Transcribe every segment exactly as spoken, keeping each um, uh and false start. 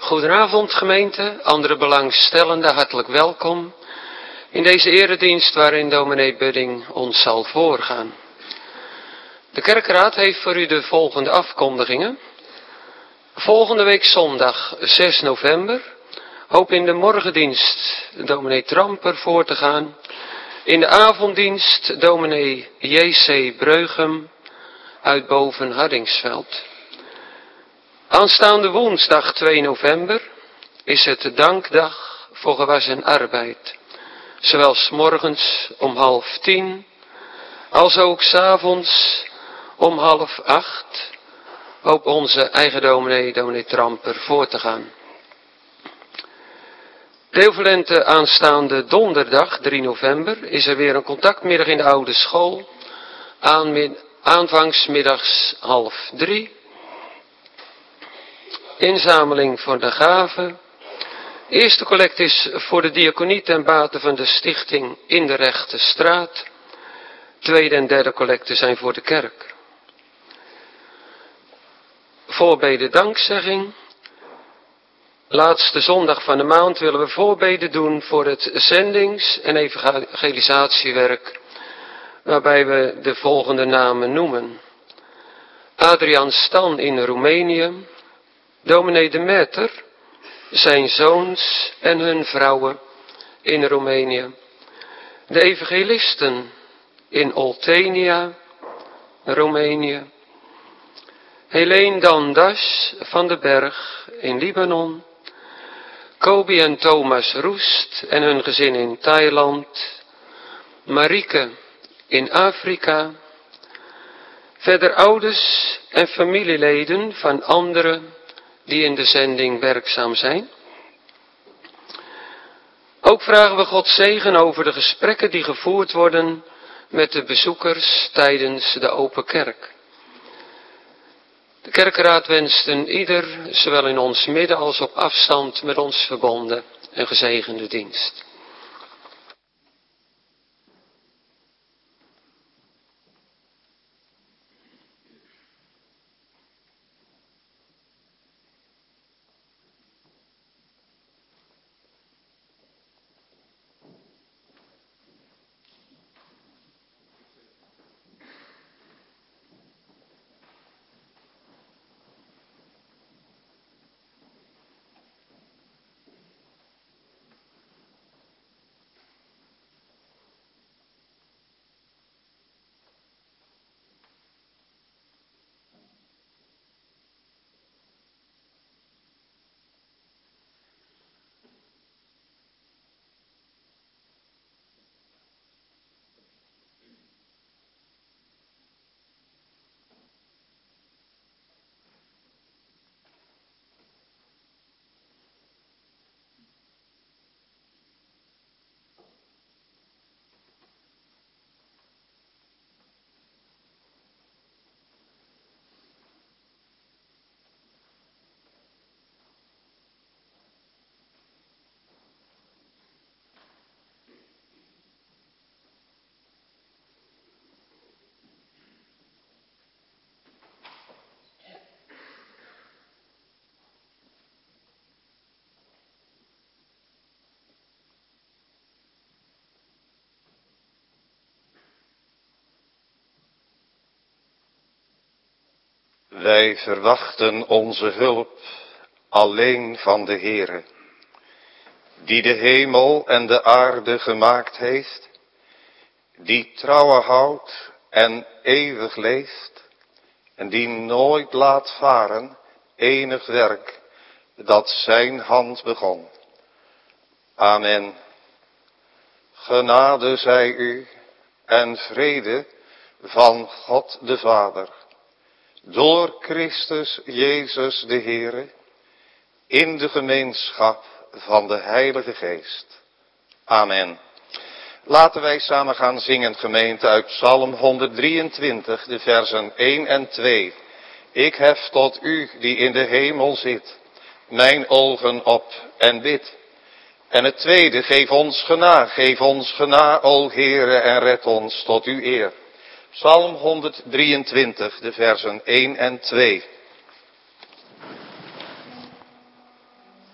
Goedenavond gemeente, andere belangstellenden, hartelijk welkom in deze eredienst waarin dominee Budding ons zal voorgaan. De kerkraad heeft voor u de volgende afkondigingen. Volgende week zondag zes november, hoop in de morgendienst dominee Tramper voor te gaan. In de avonddienst dominee J C Breugem uit Boven Hardingsveld. Aanstaande woensdag twee november is het de dankdag voor gewas en arbeid. Zowel 's morgens om half tien, als ook 's avonds om half acht, op onze eigen dominee, dominee Tramper, voor te gaan. Deelverlente aanstaande donderdag drie november is er weer een contactmiddag in de oude school, aanvangsmiddags half drie. Inzameling voor de gaven. Eerste collect is voor de diaconie ten bate van de stichting In de Rechte Straat. Tweede en derde collecten zijn voor de kerk. Voorbeden dankzegging. Laatste zondag van de maand willen we voorbeden doen voor het zendings- en evangelisatiewerk, waarbij we de volgende namen noemen. Adriaan Stan in Roemenië, dominee de Metter, zijn zoons en hun vrouwen in Roemenië. De evangelisten in Oltenia, Roemenië. Helene Dandas van den Berg in Libanon. Kobi en Thomas Roest en hun gezin in Thailand. Marieke in Afrika. Verder ouders en familieleden van anderen die in de zending werkzaam zijn. Ook vragen we God zegen over de gesprekken die gevoerd worden met de bezoekers tijdens de open kerk. De kerkraad wenst een ieder, zowel in ons midden als op afstand met ons verbonden, een gezegende dienst. Wij verwachten onze hulp alleen van de Heere, die de hemel en de aarde gemaakt heeft, die trouwe houdt en eeuwig leeft, en die nooit laat varen enig werk dat zijn hand begon. Amen. Genade zij u en vrede van God de Vader, door Christus Jezus de Heere, in de gemeenschap van de Heilige Geest. Amen. Laten wij samen gaan zingen, gemeente, uit Psalm honderddrieëntwintig, de versen één en twee. Ik hef tot u, die in de hemel zit, mijn ogen op en bid. En het tweede, geef ons gena, geef ons gena, o Heere, en red ons tot uw eer. Psalm honderddrieëntwintig, de versen één en twee.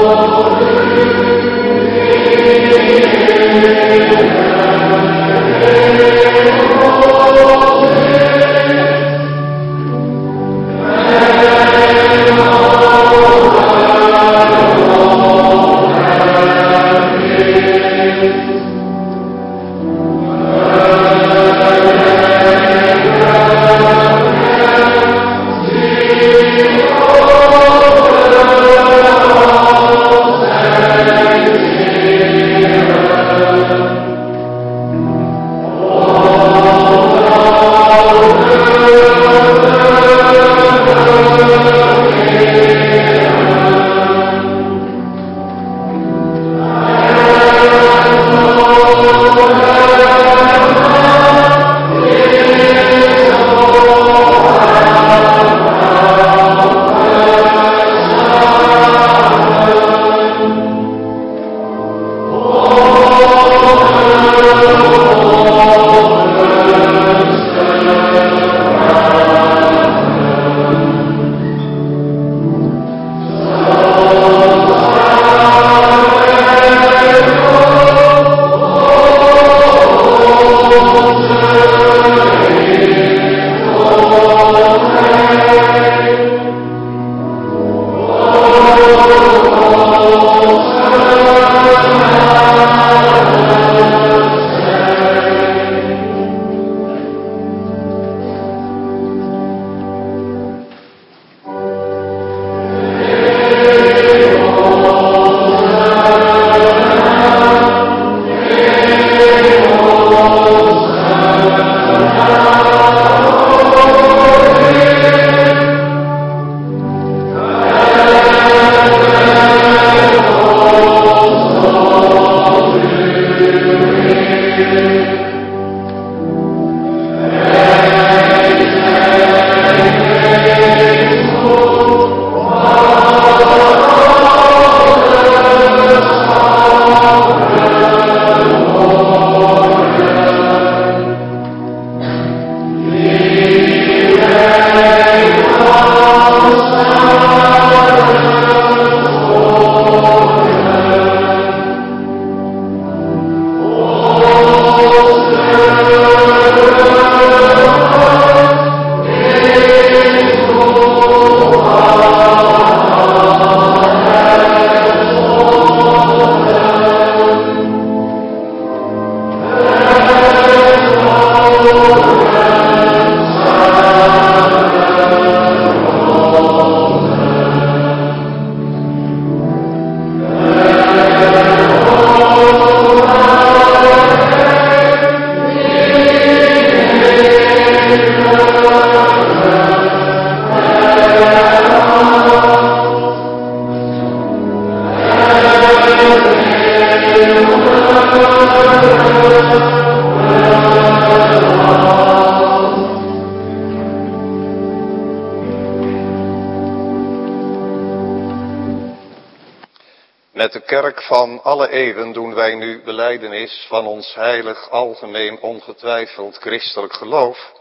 Met de kerk van alle eeuwen doen wij nu belijdenis van ons heilig, algemeen, ongetwijfeld christelijk geloof.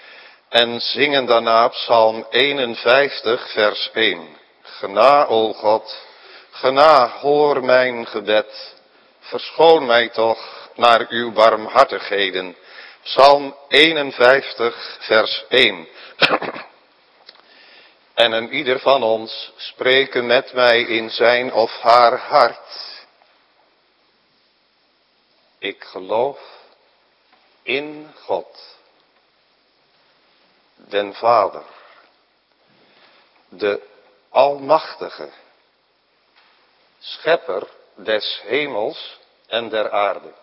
En zingen daarna psalm eenenvijftig vers één. Gena, o God, gena, hoor mijn gebed. Verschoon mij toch naar uw barmhartigheden. Psalm eenenvijftig vers één. En een ieder van ons spreken met mij in zijn of haar hart. Ik geloof in God, den Vader, de Almachtige, Schepper des hemels en der aarde.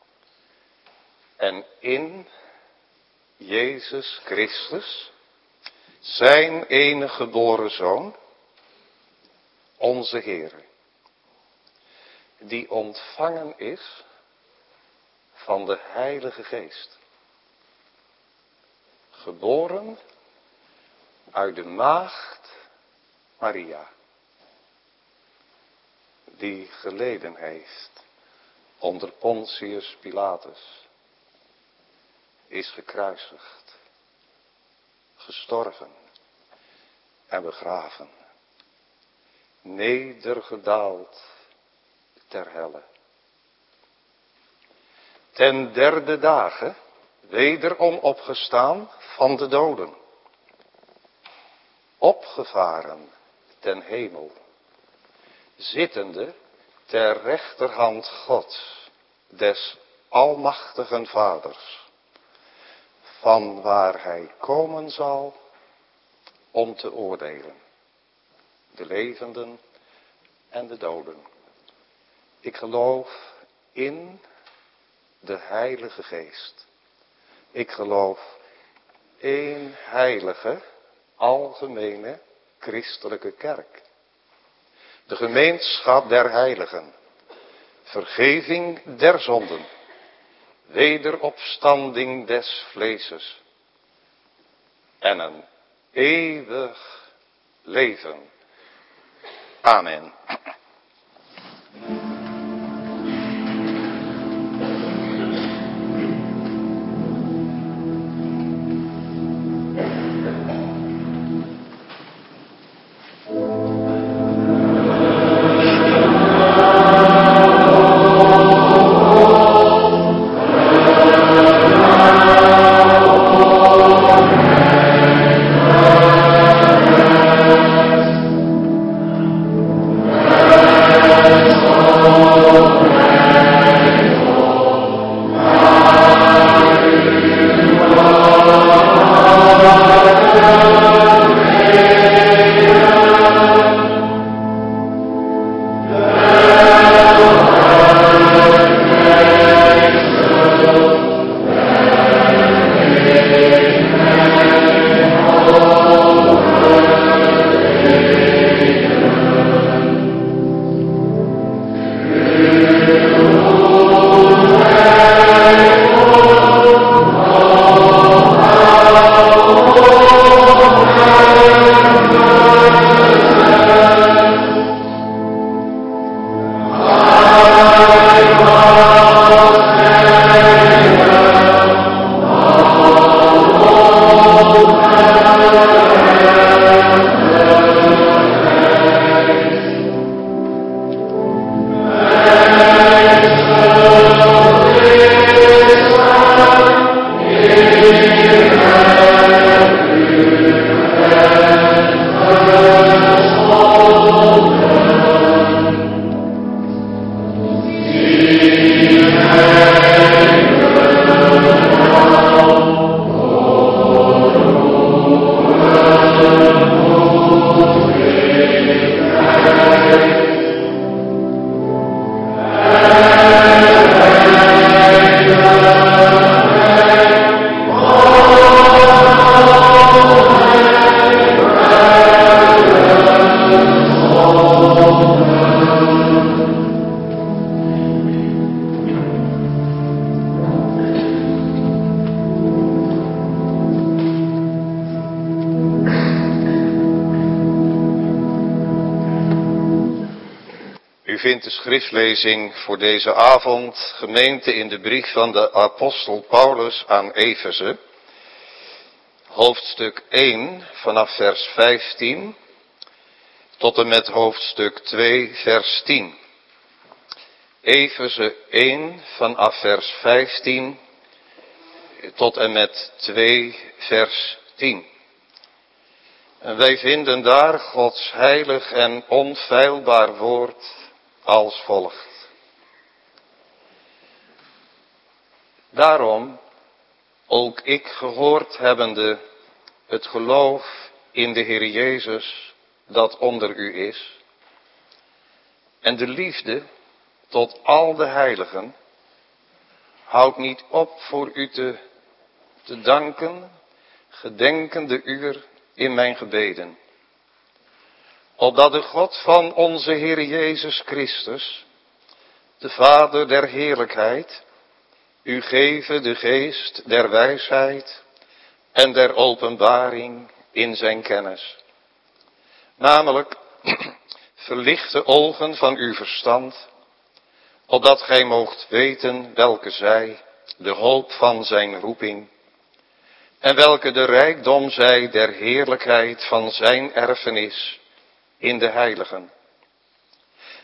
En in Jezus Christus, zijn enige geboren Zoon, onze Heere, die ontvangen is van de Heilige Geest, geboren uit de maagd Maria, die geleden heeft onder Pontius Pilatus, is gekruisigd, gestorven en begraven, nedergedaald ter helle. Ten derde dagen wederom opgestaan van de doden, opgevaren ten hemel, zittende ter rechterhand Gods, des almachtigen Vaders, van waar hij komen zal om te oordelen, de levenden en de doden. Ik geloof in de Heilige Geest. Ik geloof één heilige, algemene, christelijke kerk. De gemeenschap der heiligen, vergeving der zonden, wederopstanding des vleeses en een eeuwig leven. Amen. Schriftlezing voor deze avond, gemeente, in de brief van de apostel Paulus aan Efeze, hoofdstuk één vanaf vers vijftien tot en met hoofdstuk twee vers tien. Efeze één vanaf vers vijftien tot en met twee vers tien. En wij vinden daar Gods heilig en onfeilbaar woord als volgt. Daarom, ook ik gehoord hebbende het geloof in de Heer Jezus dat onder u is, en de liefde tot al de heiligen, houd niet op voor u te, te danken, gedenkende uur in mijn gebeden. Opdat de God van onze Heer Jezus Christus, de Vader der heerlijkheid, u geven de geest der wijsheid en der openbaring in zijn kennis. Namelijk, verlicht de ogen van uw verstand, opdat gij moogt weten welke zij, de hoop van zijn roeping, en welke de rijkdom zij der heerlijkheid van zijn erfenis in de heiligen,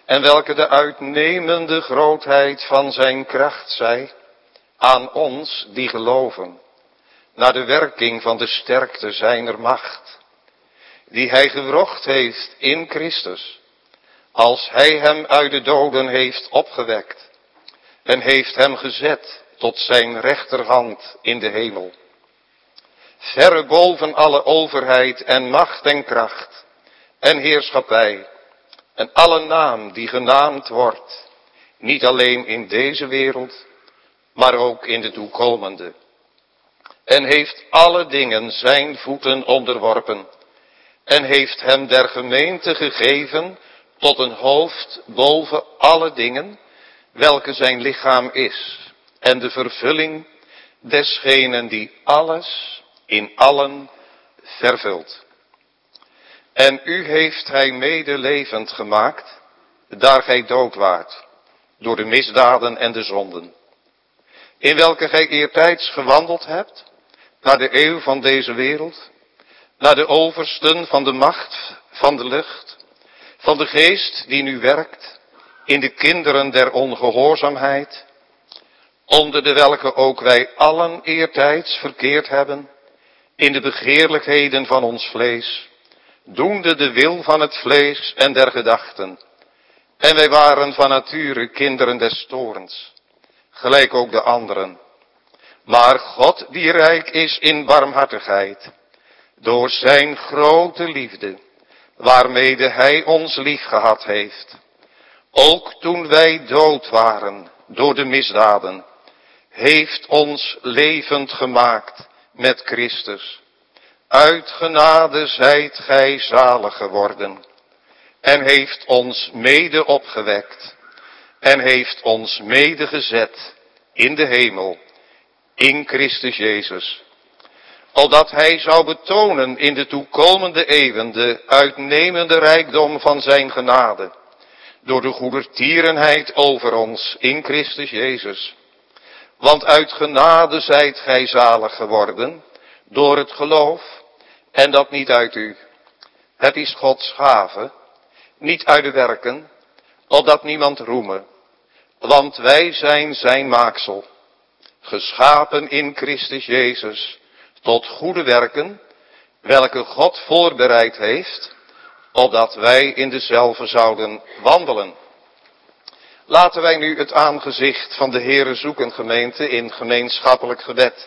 en welke de uitnemende grootheid van zijn kracht zij aan ons die geloven, naar de werking van de sterkte zijner macht, die hij gewrocht heeft in Christus, als hij hem uit de doden heeft opgewekt en heeft hem gezet tot zijn rechterhand in de hemel, verre boven alle overheid en macht en kracht en heerschappij en alle naam die genaamd wordt, niet alleen in deze wereld, maar ook in de toekomende. En heeft alle dingen zijn voeten onderworpen en heeft hem der gemeente gegeven tot een hoofd boven alle dingen, welke zijn lichaam is, en de vervulling desgenen die alles in allen vervult. En u heeft hij medelevend gemaakt, daar gij dood waart, door de misdaden en de zonden, in welke gij eertijds gewandeld hebt, naar de eeuw van deze wereld, naar de oversten van de macht van de lucht, van de geest die nu werkt, in de kinderen der ongehoorzaamheid, onder de welke ook wij allen eertijds verkeerd hebben, in de begeerlijkheden van ons vlees, doende de wil van het vlees en der gedachten. En wij waren van nature kinderen des toorns, gelijk ook de anderen. Maar God die rijk is in barmhartigheid, door zijn grote liefde, waarmede hij ons lief gehad heeft, ook toen wij dood waren door de misdaden, heeft ons levend gemaakt met Christus. Uit genade zijt gij zalig geworden, en heeft ons mede opgewekt, en heeft ons mede gezet in de hemel, in Christus Jezus, opdat hij zou betonen in de toekomende eeuwen de uitnemende rijkdom van zijn genade, door de goedertierenheid over ons in Christus Jezus. Want uit genade zijt gij zalig geworden, door het geloof, en dat niet uit u. Het is Gods gave, niet uit de werken, opdat niemand roeme. Want wij zijn zijn maaksel, geschapen in Christus Jezus, tot goede werken, welke God voorbereid heeft, opdat wij in dezelfde zouden wandelen. Laten wij nu het aangezicht van de Heere zoeken, gemeente, in gemeenschappelijk gebed.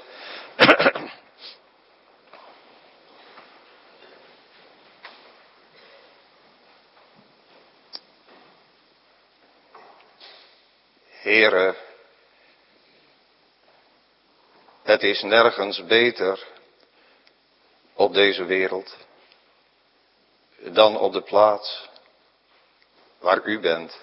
Heere, het is nergens beter op deze wereld dan op de plaats waar u bent,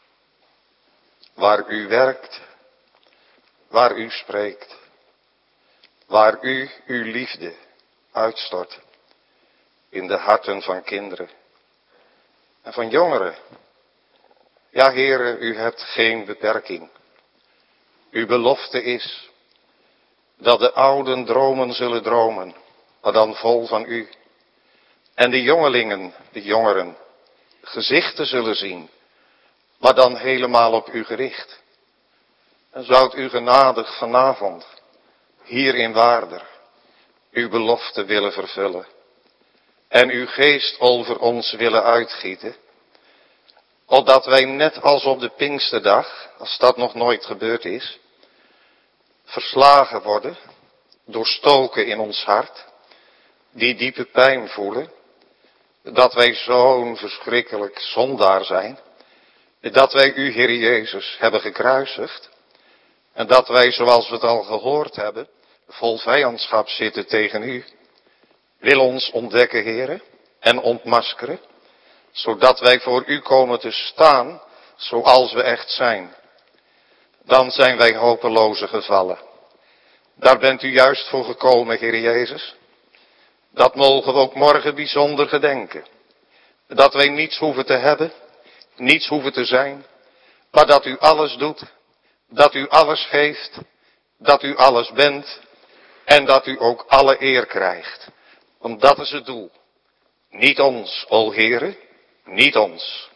waar u werkt, waar u spreekt, waar u uw liefde uitstort in de harten van kinderen en van jongeren. Ja, Heere, u hebt geen beperking. Uw belofte is dat de ouden dromen zullen dromen, maar dan vol van u. En de jongelingen, de jongeren, gezichten zullen zien, maar dan helemaal op u gericht. En zoudt u genadig vanavond, hier in Waarder, uw belofte willen vervullen. En uw geest over ons willen uitgieten, opdat wij net als op de Pinksterdag, als dat nog nooit gebeurd is, verslagen worden, doorstoken in ons hart, die diepe pijn voelen, dat wij zo'n verschrikkelijk zondaar zijn, dat wij u, Heer Jezus, hebben gekruisigd, en dat wij, zoals we het al gehoord hebben, vol vijandschap zitten tegen u. Wil ons ontdekken, Heere, en ontmaskeren, zodat wij voor u komen te staan zoals we echt zijn. Dan zijn wij hopeloze gevallen. Daar bent u juist voor gekomen, Heer Jezus. Dat mogen we ook morgen bijzonder gedenken. Dat wij niets hoeven te hebben, niets hoeven te zijn, maar dat u alles doet, dat u alles geeft, dat u alles bent en dat u ook alle eer krijgt. Want dat is het doel. Niet ons, o Heere, niet ons,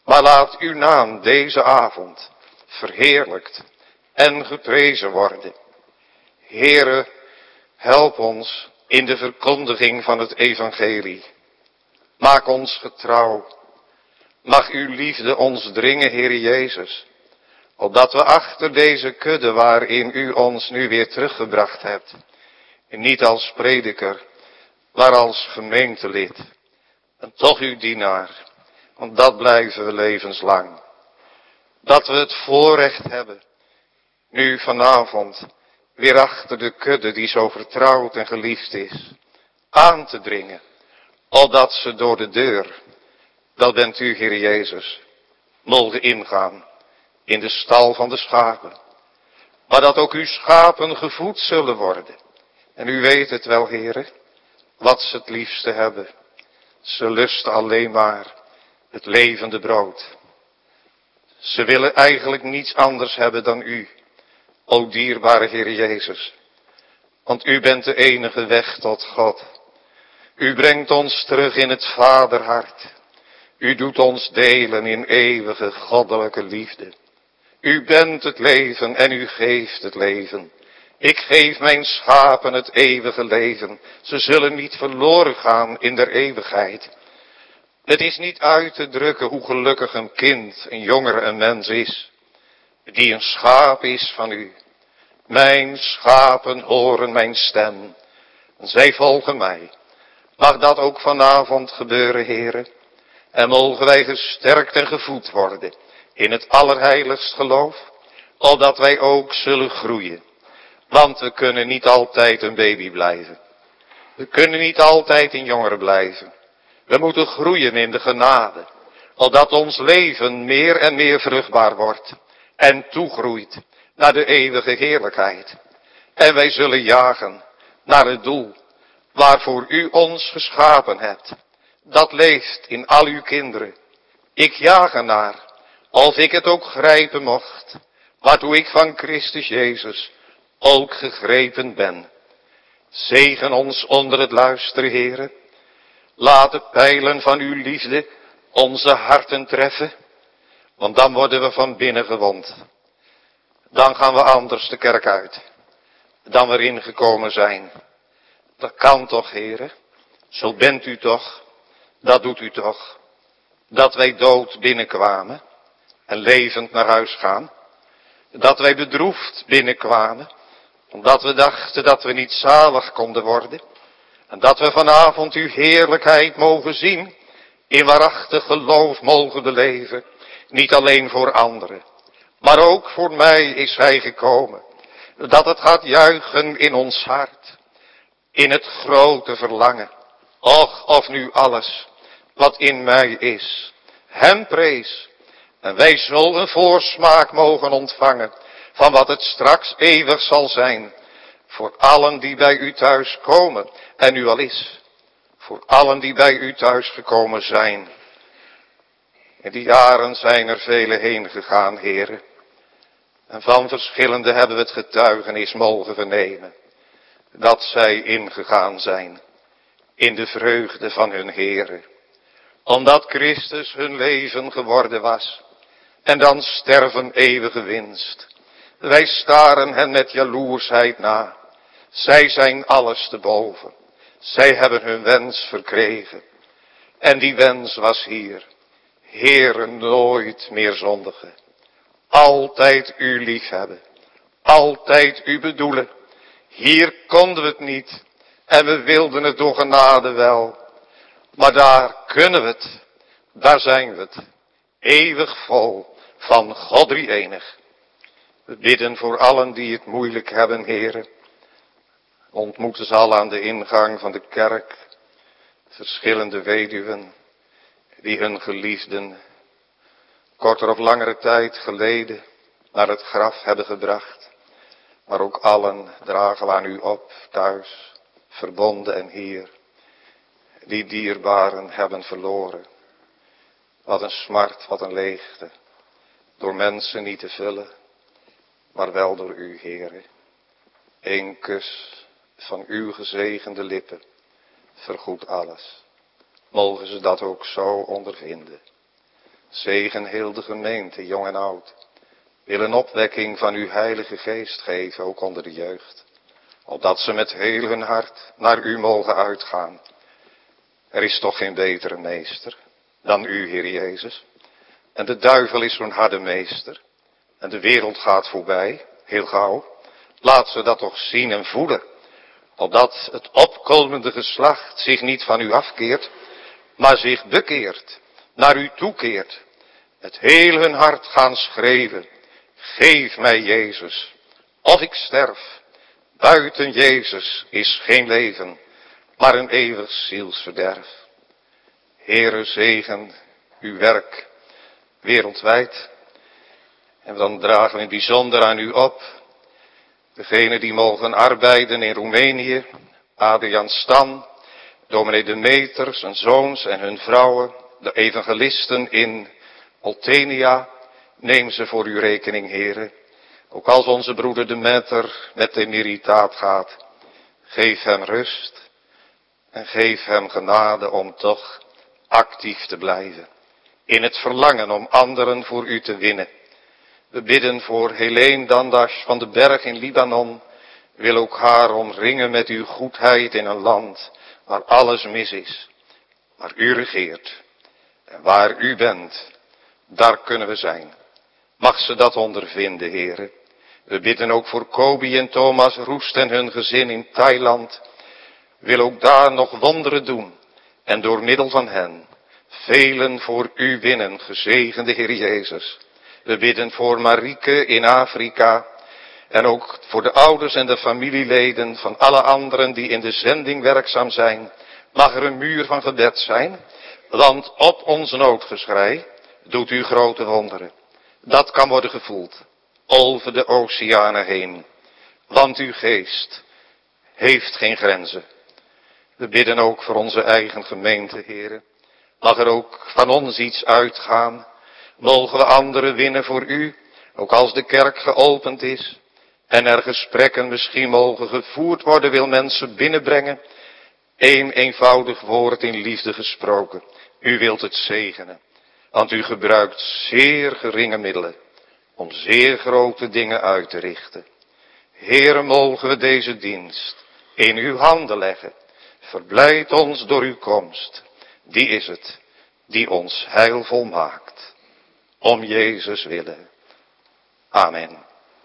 Maar laat uw naam deze avond verheerlijkt en geprezen worden. Heere, help ons in de verkondiging van het evangelie. Maak ons getrouw. Mag uw liefde ons dringen, Heer Jezus, opdat we achter deze kudde waarin u ons nu weer teruggebracht hebt, niet als prediker, maar als gemeentelid, en toch uw dienaar, want dat blijven we levenslang. Dat we het voorrecht hebben, nu vanavond, weer achter de kudde die zo vertrouwd en geliefd is, aan te dringen, opdat ze door de deur, dat bent u, Heer Jezus, mogen ingaan in de stal van de schapen. Maar dat ook uw schapen gevoed zullen worden. En u weet het wel, Heere, wat ze het liefste hebben. Ze lusten alleen maar het levende brood. Ze willen eigenlijk niets anders hebben dan u, o dierbare Heer Jezus. Want u bent de enige weg tot God. U brengt ons terug in het vaderhart. U doet ons delen in eeuwige goddelijke liefde. U bent het leven en u geeft het leven. Ik geef mijn schapen het eeuwige leven. Ze zullen niet verloren gaan in der eeuwigheid. Het is niet uit te drukken hoe gelukkig een kind, een jongere, een mens is, die een schaap is van u. Mijn schapen horen mijn stem. Zij volgen mij. Mag dat ook vanavond gebeuren, Heere? En mogen wij gesterkt en gevoed worden in het allerheiligst geloof, opdat wij ook zullen groeien. Want we kunnen niet altijd een baby blijven. We kunnen niet altijd een jongere blijven. We moeten groeien in de genade, opdat ons leven meer en meer vruchtbaar wordt en toegroeit naar de eeuwige heerlijkheid. En wij zullen jagen naar het doel waarvoor u ons geschapen hebt. Dat leeft in al uw kinderen. Ik jaag ernaar, of ik het ook grijpen mocht, waartoe ik van Christus Jezus ook gegrepen ben. Zegen ons onder het luisteren, Heere. Laat de pijlen van uw liefde onze harten treffen, want dan worden we van binnen gewond. Dan gaan we anders de kerk uit, dan we erin gekomen zijn. Dat kan toch, Heere? Zo bent u toch? Dat doet u toch? Dat wij dood binnenkwamen en levend naar huis gaan. Dat wij bedroefd binnenkwamen, omdat we dachten dat we niet zalig konden worden. En dat we vanavond uw heerlijkheid mogen zien, in waarachtig geloof mogen beleven. Niet alleen voor anderen, maar ook voor mij is hij gekomen. Dat het gaat juichen in ons hart, in het grote verlangen. Och, of nu alles wat in mij is, hem prees. En wij zullen een voorsmaak mogen ontvangen van wat het straks eeuwig zal zijn. Voor allen die bij u thuis komen en nu al is. Voor allen die bij u thuis gekomen zijn. In die jaren zijn er vele heen gegaan, Heere. En van verschillende hebben we het getuigenis mogen vernemen. Dat zij ingegaan zijn in de vreugde van hun Heere. Omdat Christus hun leven geworden was. En dan sterven eeuwige winst. Wij staren hen met jaloersheid na. Zij zijn alles te boven. Zij hebben hun wens verkregen. En die wens was hier. Heere, nooit meer zondigen. Altijd u liefhebben. Altijd u bedoelen. Hier konden we het niet. En we wilden het door genade wel. Maar daar kunnen we het. Daar zijn we het. Eeuwig vol van God drie-enig. We bidden voor allen die het moeilijk hebben, Heere. Ontmoeten ze al aan de ingang van de kerk. Verschillende weduwen. Die hun geliefden korter of langere tijd geleden naar het graf hebben gebracht. Maar ook allen dragen we aan u op thuis, verbonden en hier. Die dierbaren hebben verloren. Wat een smart, wat een leegte. Door mensen niet te vullen, maar wel door u, Heere. Eén kus van uw gezegende lippen vergoedt alles. Mogen ze dat ook zo ondervinden. Zegen heel de gemeente, jong en oud. Wil een opwekking van uw heilige geest geven, ook onder de jeugd. Opdat ze met heel hun hart naar u mogen uitgaan. Er is toch geen betere meester dan u, Heer Jezus. En de duivel is zo'n harde meester. En de wereld gaat voorbij, heel gauw. Laat ze dat toch zien en voelen. Opdat het opkomende geslacht zich niet van u afkeert, maar zich bekeert, naar u toekeert. Met heel hun hart gaan schreeuwen. Geef mij Jezus, of ik sterf. Buiten Jezus is geen leven, maar een eeuwig zielsverderf. Heere, zegen uw werk wereldwijd. En dan dragen we in het bijzonder aan u op. Degenen die mogen arbeiden in Roemenië. Adriaan Stan, dominee De Meter, zijn zoons en hun vrouwen. De evangelisten in Oltenia. Neem ze voor uw rekening, Heere. Ook als onze broeder De Meter met de emeritaat gaat. Geef hem rust. En geef hem genade om toch actief te blijven. In het verlangen om anderen voor u te winnen. We bidden voor Helene Dandas van de berg in Libanon. Wil ook haar omringen met uw goedheid in een land waar alles mis is. Waar u regeert. En waar u bent, daar kunnen we zijn. Mag ze dat ondervinden, Heere. We bidden ook voor Kobi en Thomas Roest en hun gezin in Thailand. Wil ook daar nog wonderen doen. En door middel van hen velen voor u winnen, gezegende Heer Jezus. We bidden voor Marieke in Afrika. En ook voor de ouders en de familieleden van alle anderen die in de zending werkzaam zijn. Mag er een muur van gebed zijn. Want op ons noodgeschrei doet u grote wonderen. Dat kan worden gevoeld over de oceanen heen. Want uw geest heeft geen grenzen. We bidden ook voor onze eigen gemeente, Heere. Mag er ook van ons iets uitgaan. Mogen we anderen winnen voor u, ook als de kerk geopend is. En er gesprekken misschien mogen gevoerd worden, wil mensen binnenbrengen. Eén eenvoudig woord in liefde gesproken. U wilt het zegenen. Want u gebruikt zeer geringe middelen om zeer grote dingen uit te richten. Heere, mogen we deze dienst in uw handen leggen. Verblijd ons door uw komst. Die is het die ons heil volmaakt. Om Jezus willen. Amen.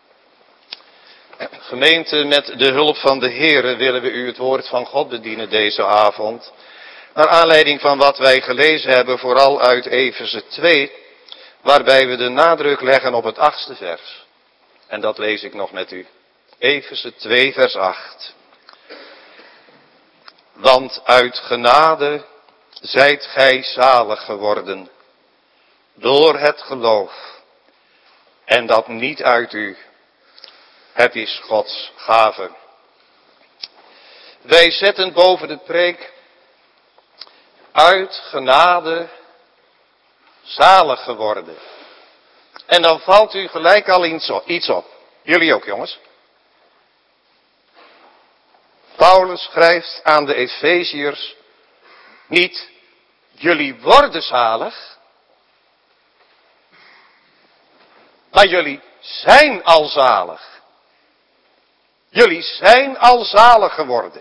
Gemeente, met de hulp van de Heere willen we u het woord van God bedienen deze avond. Naar aanleiding van wat wij gelezen hebben, vooral uit Efeze twee, waarbij we de nadruk leggen op het achtste vers. En dat lees ik nog met u. Efeze twee, vers acht. Want uit genade zijt gij zalig geworden, door het geloof. En dat niet uit u, het is Gods gave. Wij zetten boven de preek, uit genade zalig geworden. En dan valt u gelijk al iets op. Jullie ook, jongens. Paulus schrijft aan de Efeziërs niet, jullie worden zalig, maar jullie zijn al zalig. Jullie zijn al zalig geworden.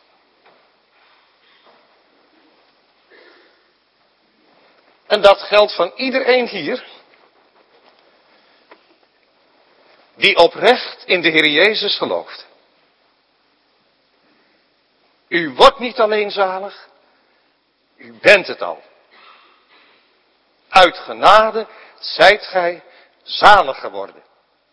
En dat geldt van iedereen hier, die oprecht in de Heer Jezus gelooft. U wordt niet alleen zalig, u bent het al. Uit genade zijt gij zalig geworden.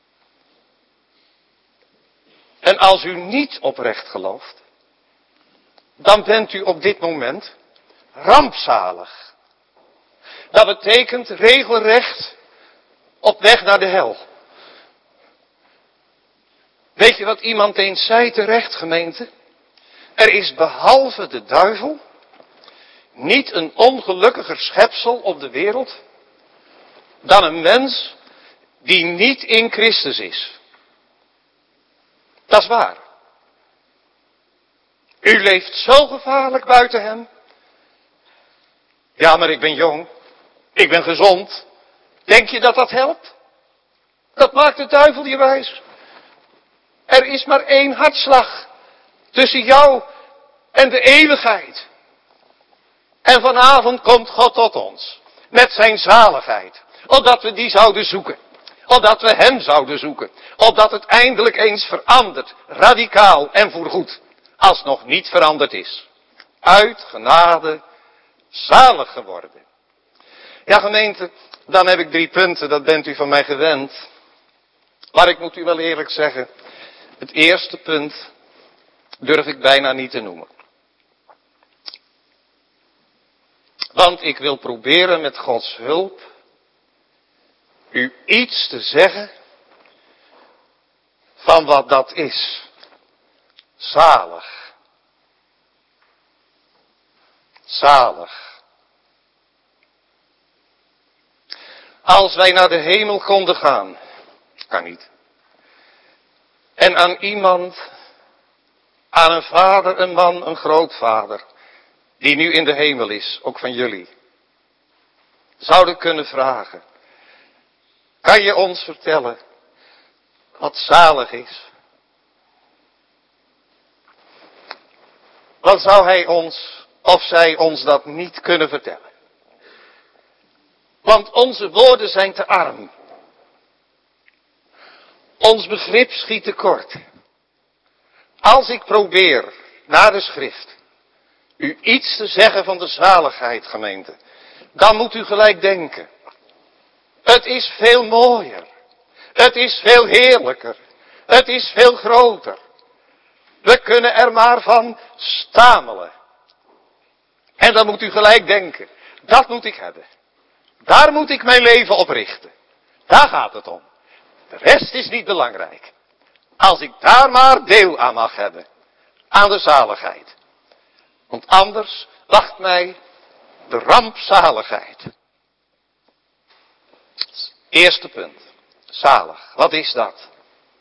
En als u niet oprecht gelooft, dan bent u op dit moment rampzalig. Dat betekent regelrecht op weg naar de hel. Weet je wat iemand eens zei terecht, gemeente? Er is behalve de duivel niet een ongelukkiger schepsel op de wereld dan een mens die niet in Christus is. Dat is waar. U leeft zo gevaarlijk buiten hem. Ja, maar ik ben jong. Ik ben gezond. Denk je dat dat helpt? Dat maakt de duivel je wijs. Er is maar één hartslag tussen jou en de eeuwigheid. En vanavond komt God tot ons met zijn zaligheid. Opdat we die zouden zoeken. Opdat we hem zouden zoeken. Opdat het eindelijk eens verandert. Radicaal en voorgoed. Als het nog niet veranderd is. Uit genade zalig geworden. Ja gemeente, dan heb ik drie punten. Dat bent u van mij gewend. Maar ik moet u wel eerlijk zeggen. Het eerste punt durf ik bijna niet te noemen. Want ik wil proberen met Gods hulp u iets te zeggen van wat dat is. Zalig. Zalig. Als wij naar de hemel konden gaan, kan niet. En aan iemand, aan een vader, een man, een grootvader, die nu in de hemel is, ook van jullie, zouden kunnen vragen. Kan je ons vertellen wat zalig is? Dan zou hij ons, of zij ons dat niet kunnen vertellen. Want onze woorden zijn te arm. Ons begrip schiet tekort. Als ik probeer, naar de schrift, u iets te zeggen van de zaligheid, gemeente, dan moet u gelijk denken. Het is veel mooier. Het is veel heerlijker. Het is veel groter. We kunnen er maar van stamelen. En dan moet u gelijk denken, dat moet ik hebben. Daar moet ik mijn leven op richten. Daar gaat het om. De rest is niet belangrijk. Als ik daar maar deel aan mag hebben. Aan de zaligheid. Want anders wacht mij de rampzaligheid. Eerste punt. Zalig. Wat is dat?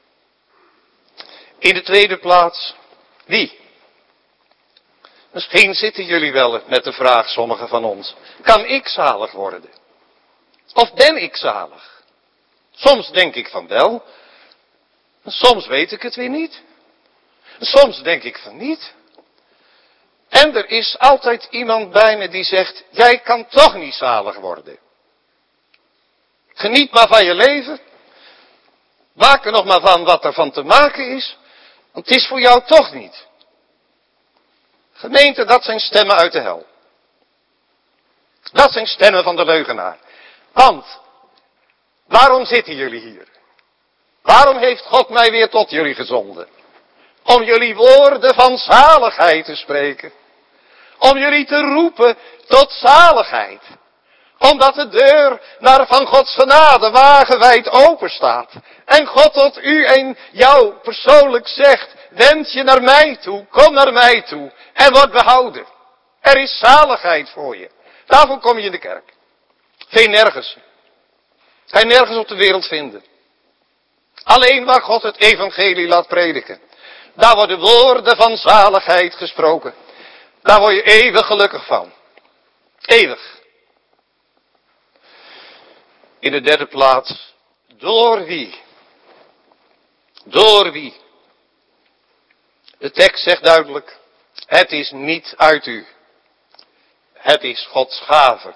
In de tweede plaats, wie? Misschien zitten jullie wel met de vraag, sommigen van ons. Kan ik zalig worden? Of ben ik zalig? Soms denk ik van wel. Soms weet ik het weer niet. Soms denk ik van niet. En er is altijd iemand bij me die zegt, jij kan toch niet zalig worden. Geniet maar van je leven. Maak er nog maar van wat er van te maken is. Want het is voor jou toch niet. Gemeente, dat zijn stemmen uit de hel. Dat zijn stemmen van de leugenaar. Want, waarom zitten jullie hier? Waarom heeft God mij weer tot jullie gezonden? Om jullie woorden van zaligheid te spreken. Om jullie te roepen tot zaligheid. Omdat de deur naar van Gods genade wagenwijd open staat. En God tot u en jou persoonlijk zegt, wend je naar mij toe, kom naar mij toe en word behouden. Er is zaligheid voor je. Daarvoor kom je in de kerk. Geen nergens. Ga je nergens op de wereld vinden. Alleen waar God het evangelie laat prediken. Daar worden woorden van zaligheid gesproken. Daar word je eeuwig gelukkig van. Eeuwig. In de derde plaats, door wie? Door wie? De tekst zegt duidelijk, het is niet uit u. Het is Gods gave.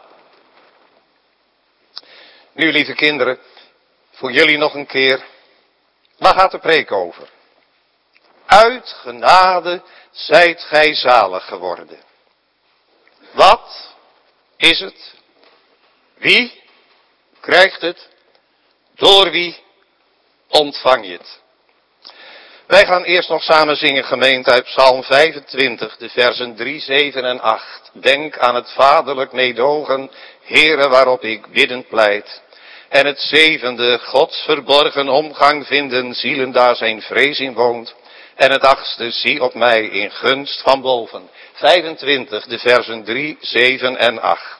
Nu, lieve kinderen, voor jullie nog een keer, waar gaat de preek over? Uit genade zijt gij zalig geworden. Wat is het? Wie krijgt het? Door wie ontvang je het? Wij gaan eerst nog samen zingen, gemeente, uit Psalm vijfentwintig, de versen drie, zeven en acht. Denk aan het vaderlijk meedogen, Heere, waarop ik biddend pleit. En het zevende, Gods verborgen omgang vinden, zielen daar zijn vrees in woont. En het achtste, zie op mij in gunst van boven. vijfentwintig, de versen drie, zeven en acht.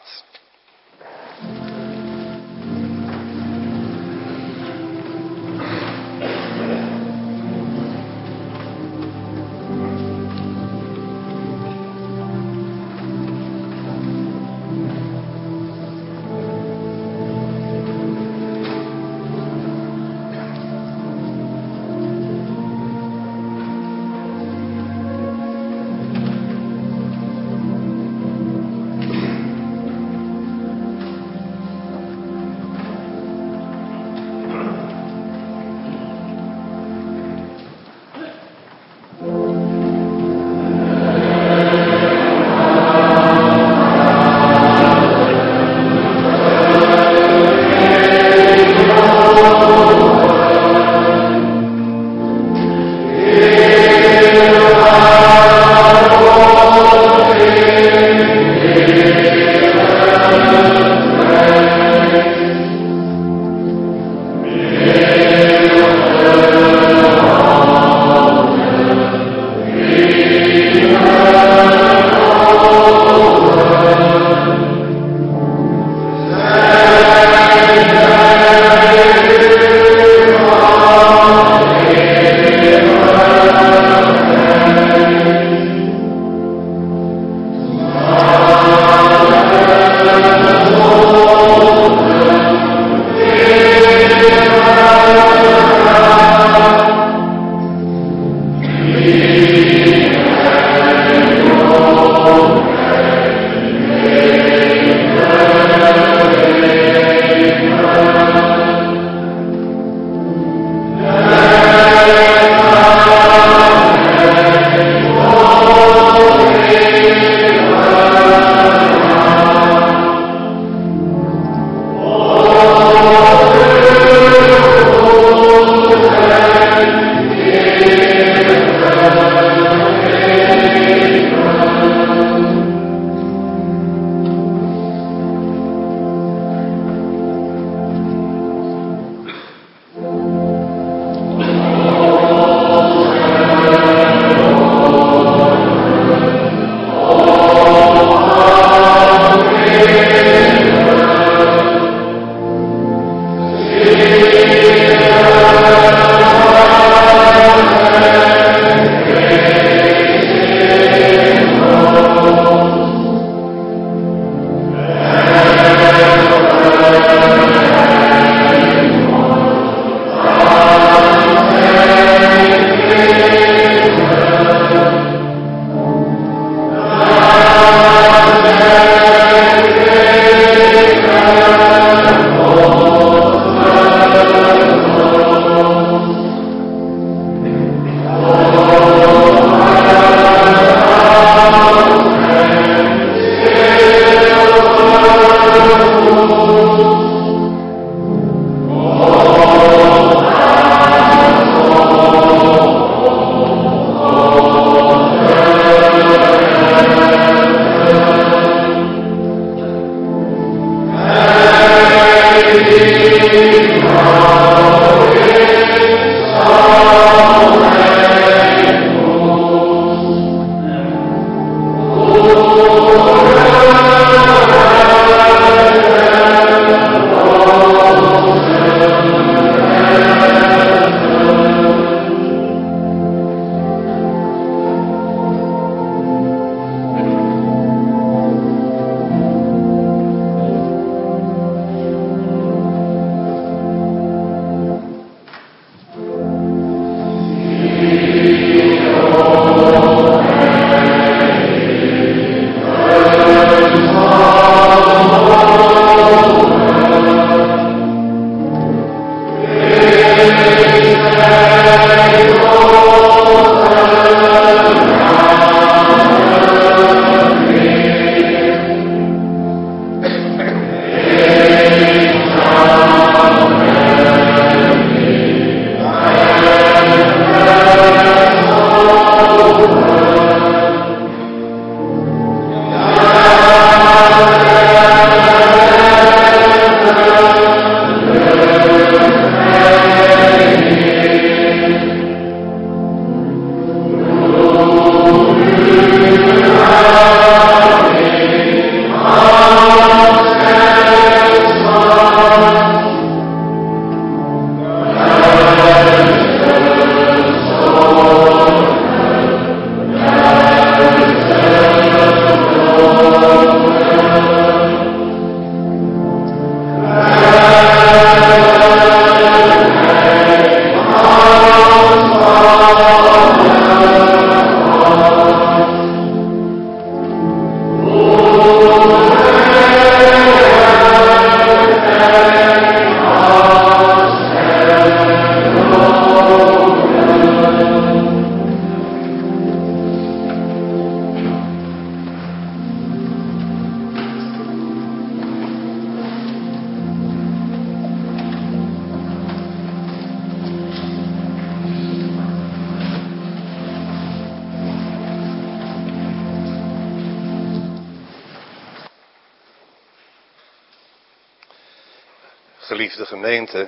Geliefde gemeente,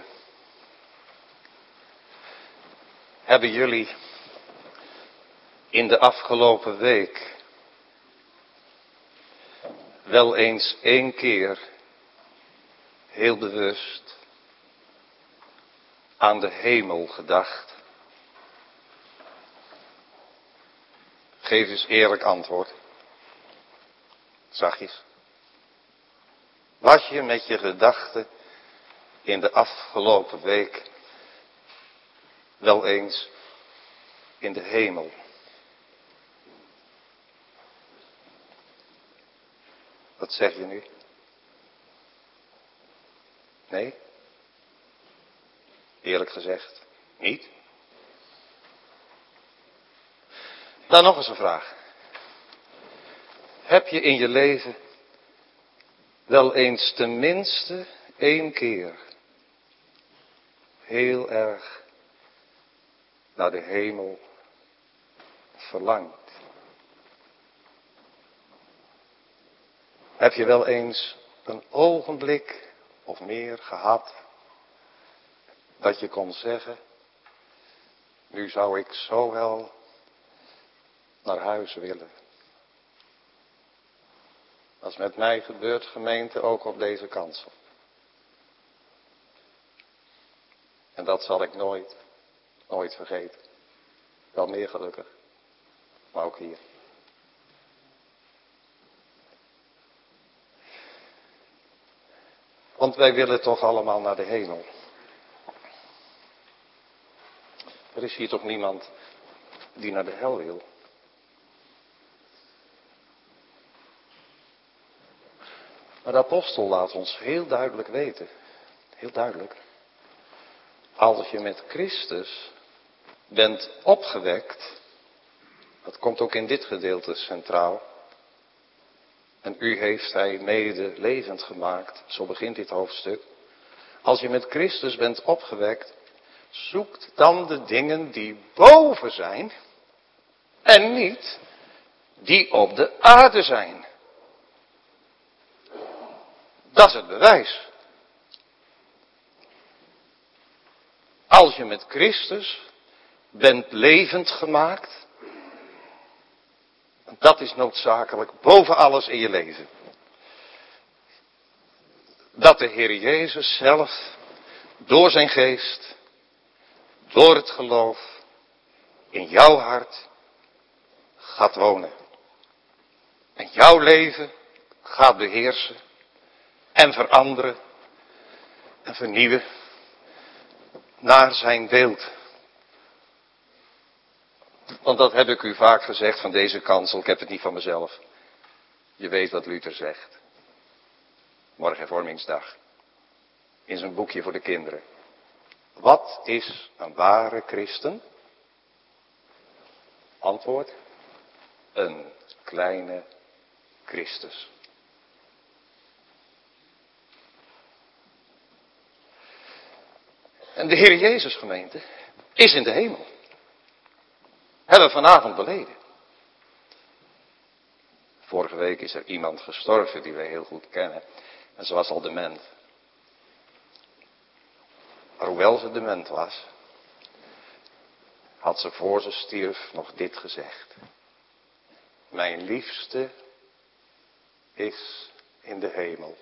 hebben jullie in de afgelopen week wel eens één keer heel bewust aan de hemel gedacht? Geef eens eerlijk antwoord. Zachtjes. Was je met je gedachten in de afgelopen week wel eens in de hemel? Wat zeg je nu? Nee? Eerlijk gezegd, niet? Dan nog eens een vraag. Heb je in je leven wel eens tenminste één keer heel erg naar de hemel verlangd? Heb je wel eens een ogenblik of meer gehad dat je kon zeggen, nu zou ik zo wel naar huis willen? Dat is met mij gebeurd, gemeente, ook op deze kansel. En dat zal ik nooit, nooit vergeten. Wel meer gelukkig, maar ook hier. Want wij willen toch allemaal naar de hemel. Er is hier toch niemand die naar de hel wil? Maar de apostel laat ons heel duidelijk weten, heel duidelijk, als je met Christus bent opgewekt, dat komt ook in dit gedeelte centraal, en u heeft hij mede levend gemaakt, zo begint dit hoofdstuk. Als je met Christus bent opgewekt, zoekt dan de dingen die boven zijn en niet die op de aarde zijn. Dat is het bewijs. Als je met Christus bent levend gemaakt, dat is noodzakelijk boven alles in je leven. Dat de Heer Jezus zelf door zijn geest, door het geloof in jouw hart gaat wonen. En jouw leven gaat beheersen en veranderen en vernieuwen naar zijn beeld. Want dat heb ik u vaak gezegd van deze kansel, ik heb het niet van mezelf. Je weet wat Luther zegt. Morgen hervormingsdag. In zijn boekje voor de kinderen. Wat is een ware christen? Antwoord, een kleine Christus. En de Heer Jezus, gemeente, is in de hemel. Hebben we vanavond beleden. Vorige week is er iemand gestorven die wij heel goed kennen. En ze was al dement. Maar hoewel ze dement was, had ze voor ze stierf nog dit gezegd. Mijn liefste is in de hemel.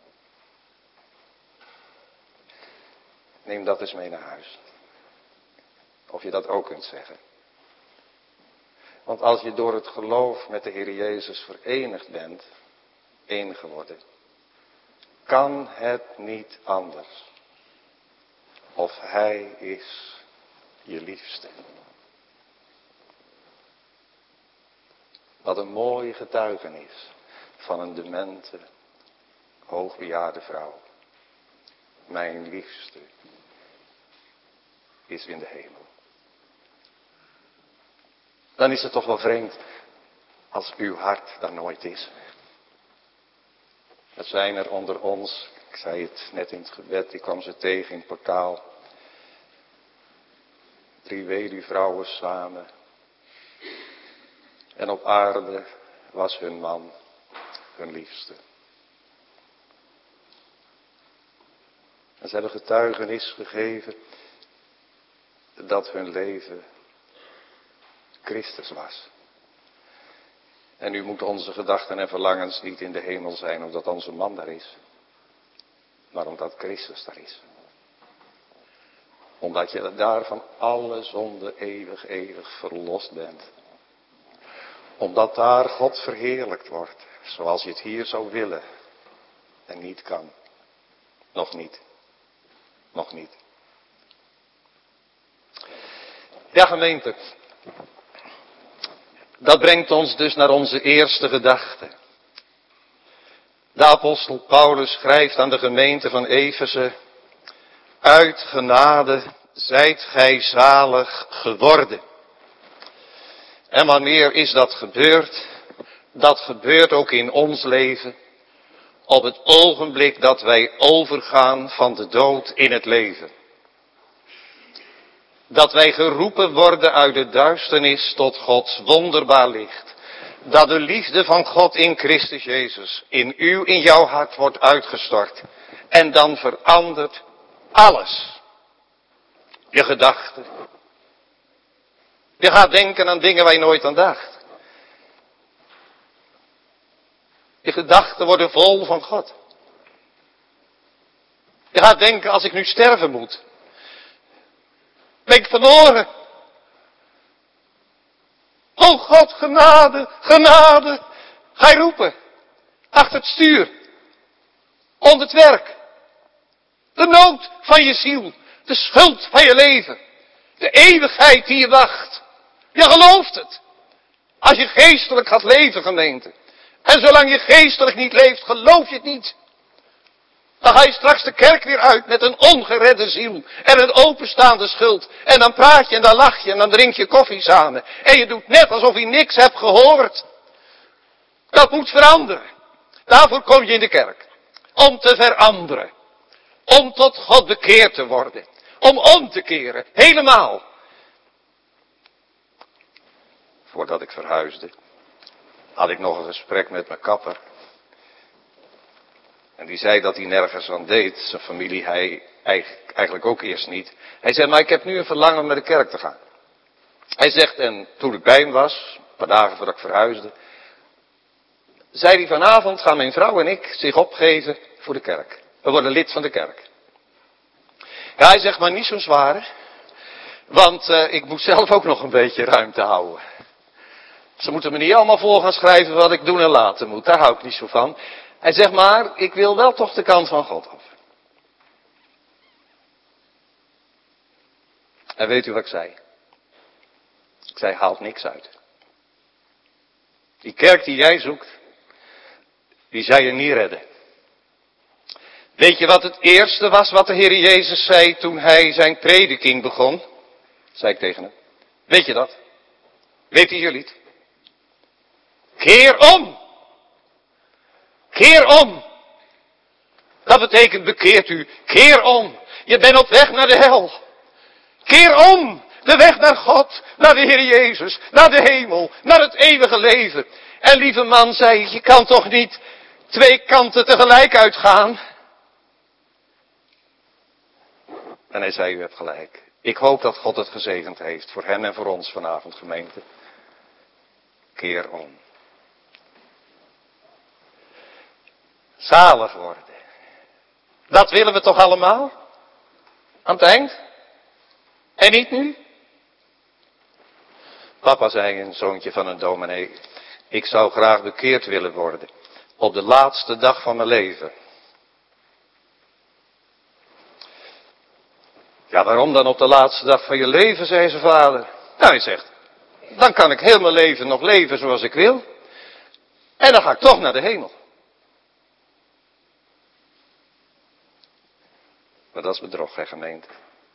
Neem dat eens mee naar huis. Of je dat ook kunt zeggen. Want als je door het geloof met de Heer Jezus verenigd bent, één geworden, kan het niet anders. Of Hij is je liefste. Wat een mooie getuigenis van een demente, hoogbejaarde vrouw. Mijn liefste is in de hemel. Dan is het toch wel vreemd als uw hart daar nooit is. Er zijn er onder ons, ik zei het net in het gebed, ik kwam ze tegen in het portaal. Drie weduwvrouwen samen. En op aarde was hun man hun liefste. En ze hebben getuigenis gegeven dat hun leven Christus was. En nu moeten onze gedachten en verlangens niet in de hemel zijn omdat onze man daar is. Maar omdat Christus daar is. Omdat je daar van alle zonde eeuwig, eeuwig verlost bent. Omdat daar God verheerlijkt wordt. Zoals je het hier zou willen. En niet kan. Nog niet. Nog niet. Ja, gemeente. Dat brengt ons dus naar onze eerste gedachte. De apostel Paulus schrijft aan de gemeente van Efeze. Uit genade zijt gij zalig geworden. En wanneer is dat gebeurd? Dat gebeurt ook in ons leven. Op het ogenblik dat wij overgaan van de dood in het leven. Dat wij geroepen worden uit de duisternis tot Gods wonderbaar licht. Dat de liefde van God in Christus Jezus in u, in jouw hart wordt uitgestort. En dan verandert alles. Je gedachten. Je gaat denken aan dingen waar je nooit aan dacht. Je gedachten worden vol van God. Je gaat denken, als ik nu sterven moet, ben ik verloren. O God, genade, genade. Ga je roepen. Achter het stuur. Onder het werk. De nood van je ziel. De schuld van je leven. De eeuwigheid die je wacht. Je gelooft het. Als je geestelijk gaat leven, gemeente. En zolang je geestelijk niet leeft, geloof je het niet. Dan ga je straks de kerk weer uit met een ongeredde ziel en een openstaande schuld. En dan praat je en dan lach je en dan drink je koffie samen. En je doet net alsof je niks hebt gehoord. Dat moet veranderen. Daarvoor kom je in de kerk. Om te veranderen. Om tot God bekeerd te worden. Om om te keren. Helemaal. Voordat ik verhuisde, had ik nog een gesprek met mijn kapper. En die zei dat hij nergens aan deed. Zijn familie, hij eigenlijk ook eerst niet. Hij zei, maar ik heb nu een verlangen om naar de kerk te gaan. Hij zegt, en toen ik bij hem was, een paar dagen voordat ik verhuisde, zei hij, vanavond gaan mijn vrouw en ik zich opgeven voor de kerk. We worden lid van de kerk. Ja, hij zegt, maar niet zo zwaar. Want uh, ik moet zelf ook nog een beetje ruimte houden. Ze moeten me niet allemaal voor gaan schrijven wat ik doen en laten moet. Daar hou ik niet zo van. Hij zegt maar, ik wil wel toch de kant van God op. En weet u wat ik zei? Ik zei, haalt niks uit. Die kerk die jij zoekt, die zal je niet redden. Weet je wat het eerste was wat de Heer Jezus zei toen hij zijn prediking begon? Zei ik tegen hem. Weet je dat? Weten jullie het? Keer om! Keer om! Dat betekent bekeert u. Keer om! Je bent op weg naar de hel. Keer om! De weg naar God, naar de Heer Jezus, naar de hemel, naar het eeuwige leven. En lieve man, zei ik, je kan toch niet twee kanten tegelijk uitgaan? En hij zei, u hebt gelijk. Ik hoop dat God het gezegend heeft voor hen en voor ons vanavond, gemeente. Keer om. Zalig worden. Dat willen we toch allemaal? Aan het eind? En niet nu? Papa zei, een zoontje van een dominee, ik zou graag bekeerd willen worden. Op de laatste dag van mijn leven. Ja, waarom dan op de laatste dag van je leven, zei zijn vader. Nou, hij zegt, dan kan ik heel mijn leven nog leven zoals ik wil. En dan ga ik toch naar de hemel. Maar dat is bedrog, hè, gemeente.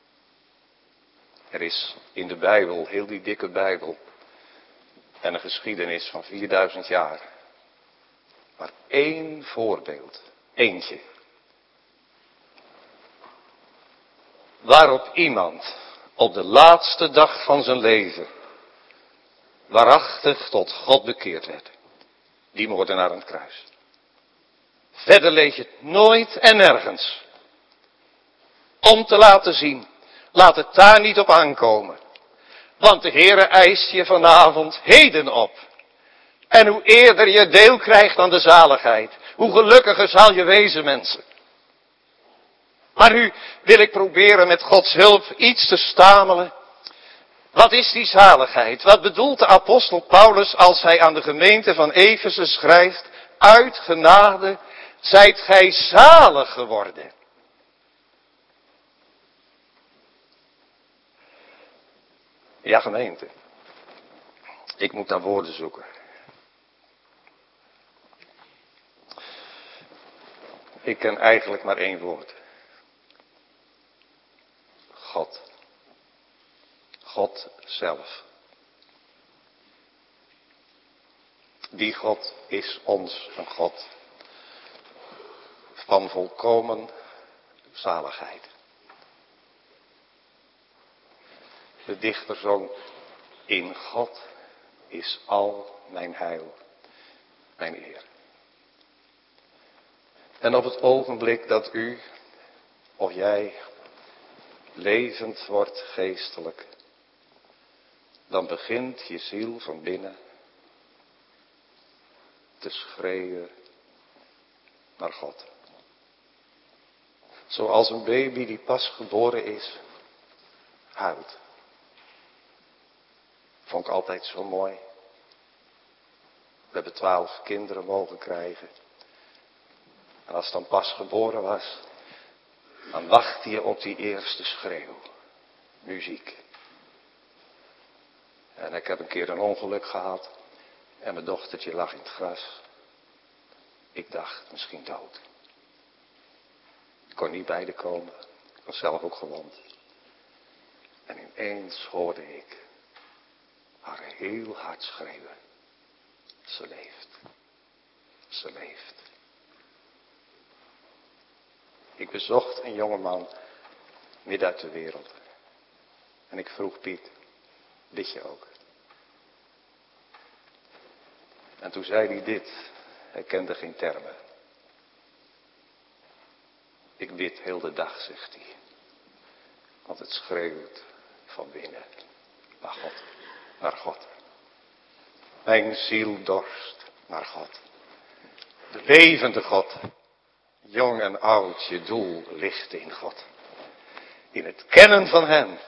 Er is in de Bijbel, heel die dikke Bijbel, en een geschiedenis van vierduizend jaar, maar één voorbeeld, eentje, waarop iemand op de laatste dag van zijn leven waarachtig tot God bekeerd werd. Die moordenaar aan het kruis. Verder lees je het nooit en nergens. Om te laten zien, laat het daar niet op aankomen. Want de Heere eist je vanavond heden op. En hoe eerder je deel krijgt aan de zaligheid, hoe gelukkiger zal je wezen, mensen. Maar nu wil ik proberen met Gods hulp iets te stamelen. Wat is die zaligheid? Wat bedoelt de apostel Paulus als hij aan de gemeente van Efeze schrijft, uit genade zijt gij zalig geworden. Ja, gemeente. Ik moet naar woorden zoeken. Ik ken eigenlijk maar één woord. God. God zelf. Die God is ons een God van volkomen zaligheid. De dichter zong, in God is al mijn heil, mijn eer. En op het ogenblik dat u of jij levend wordt geestelijk, dan begint je ziel van binnen te schreeuwen naar God. Zoals een baby die pas geboren is, huilt. Vond ik altijd zo mooi. We hebben twaalf kinderen mogen krijgen. En als het dan pas geboren was, dan wachtte je op die eerste schreeuw. Muziek. En ik heb een keer een ongeluk gehad. En mijn dochtertje lag in het gras. Ik dacht, misschien dood. Ik kon niet bij de komen. Ik was zelf ook gewond. En ineens hoorde ik haar heel hard schreeuwen. Ze leeft. Ze leeft. Ik bezocht een jongeman midden uit de wereld. En ik vroeg Piet, bid je ook? En toen zei hij dit. Hij kende geen termen. Ik bid heel de dag, zegt hij. Want het schreeuwt van binnen. Naar God. Naar God. Mijn ziel dorst naar God. De levende God. Jong en oud, je doel ligt in God. In het kennen van hem.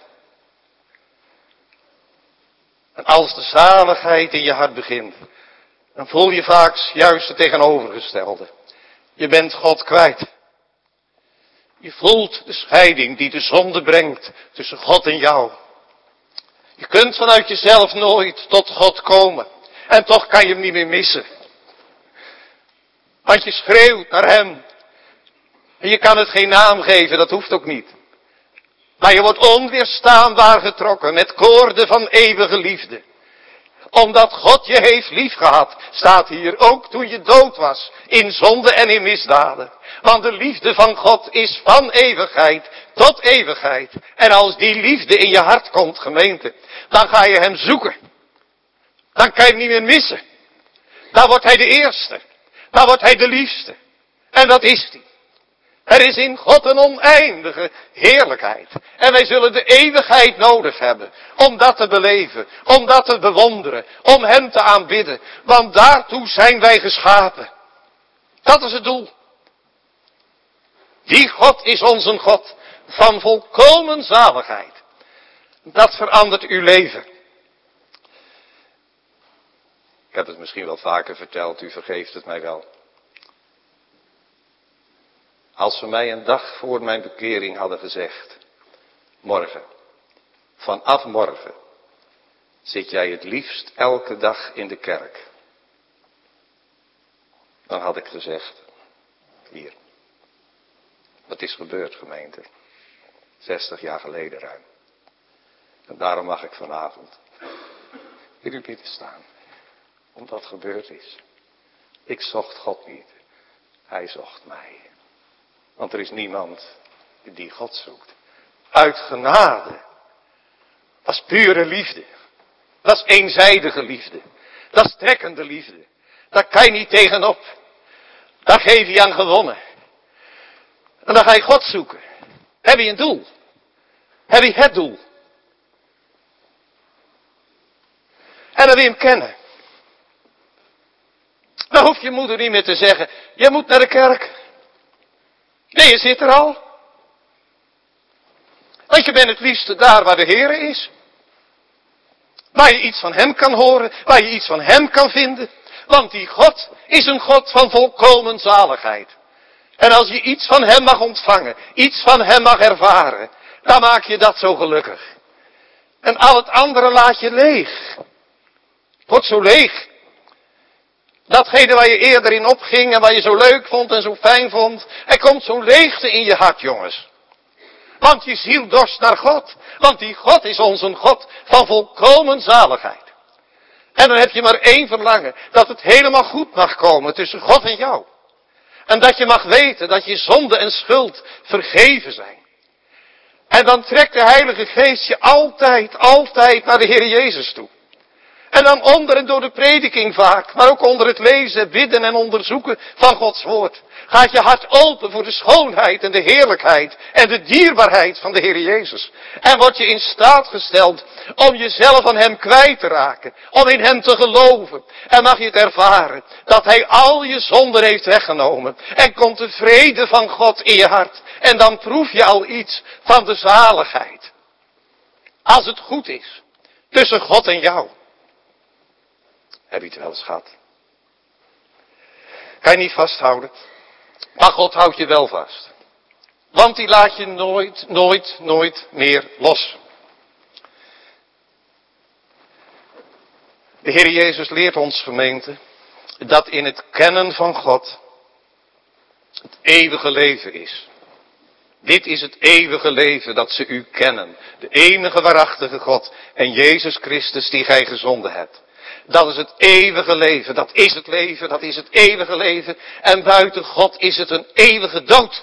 En als de zaligheid in je hart begint, dan voel je vaak juist het tegenovergestelde. Je bent God kwijt. Je voelt de scheiding die de zonde brengt tussen God en jou. Je kunt vanuit jezelf nooit tot God komen. En toch kan je hem niet meer missen. Want je schreeuwt naar hem. En je kan het geen naam geven, dat hoeft ook niet. Maar je wordt onweerstaanbaar getrokken met koorden van eeuwige liefde. Omdat God je heeft liefgehad, staat hier ook toen je dood was, in zonde en in misdaden. Want de liefde van God is van eeuwigheid tot eeuwigheid. En als die liefde in je hart komt, gemeente, dan ga je hem zoeken. Dan kan je hem niet meer missen. Dan wordt hij de eerste. Dan wordt hij de liefste. En dat is hij. Er is in God een oneindige heerlijkheid. En wij zullen de eeuwigheid nodig hebben. Om dat te beleven. Om dat te bewonderen. Om hem te aanbidden. Want daartoe zijn wij geschapen. Dat is het doel. Die God is onze God. Van volkomen zaligheid. Dat verandert uw leven. Ik heb het misschien wel vaker verteld. U vergeeft het mij wel. Als ze mij een dag voor mijn bekering hadden gezegd, morgen, vanaf morgen, zit jij het liefst elke dag in de kerk. Dan had ik gezegd, hier, wat is gebeurd, gemeente? zestig jaar geleden ruim. En daarom mag ik vanavond in uw midden staan, omdat gebeurd is. Ik zocht God niet, hij zocht mij. Want er is niemand die God zoekt. Uit genade. Dat is pure liefde. Dat is eenzijdige liefde. Dat is trekkende liefde. Daar kan je niet tegenop. Daar geef je aan gewonnen. En dan ga je God zoeken. Heb je een doel? Heb je het doel? En dan wil je hem kennen. Dan hoeft je moeder niet meer te zeggen, je moet naar de kerk. Nee, je zit er al. Want je bent het liefste daar waar de Heere is. Waar je iets van hem kan horen, waar je iets van hem kan vinden. Want die God is een God van volkomen zaligheid. En als je iets van hem mag ontvangen, iets van hem mag ervaren, dan maak je dat zo gelukkig. En al het andere laat je leeg. Wordt zo leeg. Datgene waar je eerder in opging en waar je zo leuk vond en zo fijn vond. Er komt zo'n leegte in je hart, jongens. Want je ziel dorst naar God. Want die God is onze God van volkomen zaligheid. En dan heb je maar één verlangen. Dat het helemaal goed mag komen tussen God en jou. En dat je mag weten dat je zonde en schuld vergeven zijn. En dan trekt de Heilige Geest je altijd, altijd naar de Heer Jezus toe. En dan onder en door de prediking vaak, maar ook onder het lezen, bidden en onderzoeken van Gods woord. Gaat je hart open voor de schoonheid en de heerlijkheid en de dierbaarheid van de Heer Jezus. En word je in staat gesteld om jezelf aan hem kwijt te raken, om in hem te geloven. En mag je het ervaren dat hij al je zonden heeft weggenomen. En komt de vrede van God in je hart. En dan proef je al iets van de zaligheid. Als het goed is tussen God en jou. Heb je het wel eens gehad? Kan je niet vasthouden? Maar God houdt je wel vast. Want die laat je nooit, nooit, nooit meer los. De Heer Jezus leert ons, gemeente, dat in het kennen van God het eeuwige leven is. Dit is het eeuwige leven, dat ze u kennen. De enige waarachtige God en Jezus Christus die gij gezonden hebt. Dat is het eeuwige leven, dat is het leven, dat is het eeuwige leven. En buiten God is het een eeuwige dood.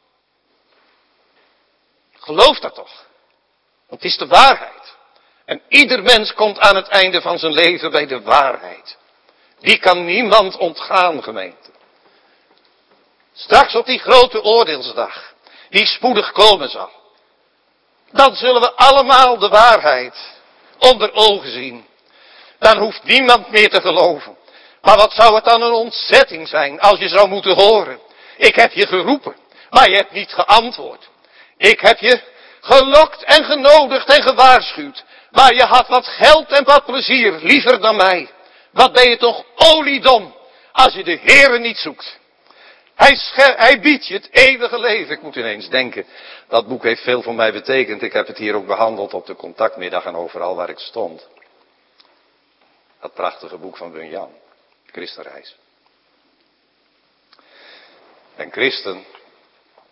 Geloof dat toch? Want het is de waarheid. En ieder mens komt aan het einde van zijn leven bij de waarheid. Die kan niemand ontgaan, gemeente. Straks op die grote oordeelsdag, die spoedig komen zal. Dan zullen we allemaal de waarheid onder ogen zien. Dan hoeft niemand meer te geloven. Maar wat zou het dan een ontzetting zijn als je zou moeten horen. Ik heb je geroepen, maar je hebt niet geantwoord. Ik heb je gelokt en genodigd en gewaarschuwd. Maar je had wat geld en wat plezier liever dan mij. Wat ben je toch oliedom als je de Heere niet zoekt. Hij, scher- hij biedt je het eeuwige leven. Ik moet ineens denken, dat boek heeft veel voor mij betekend. Ik heb het hier ook behandeld op de contactmiddag en overal waar ik stond. Dat prachtige boek van Bunyan, Christenreis. En christen,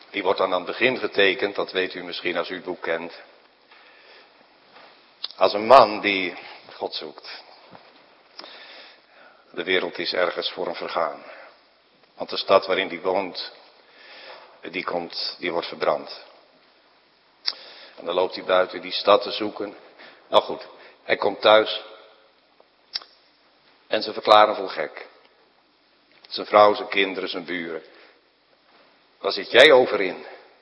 Die wordt dan aan het begin getekend, dat weet u misschien als u het boek kent. Als een man die God zoekt. De wereld is ergens voor hem vergaan. Want de stad waarin hij woont, die, komt, die wordt verbrand. En dan loopt hij buiten die stad te zoeken. Nou goed, hij komt thuis. En ze verklaren hem voor gek. Zijn vrouw, zijn kinderen, zijn buren. Waar zit jij over in?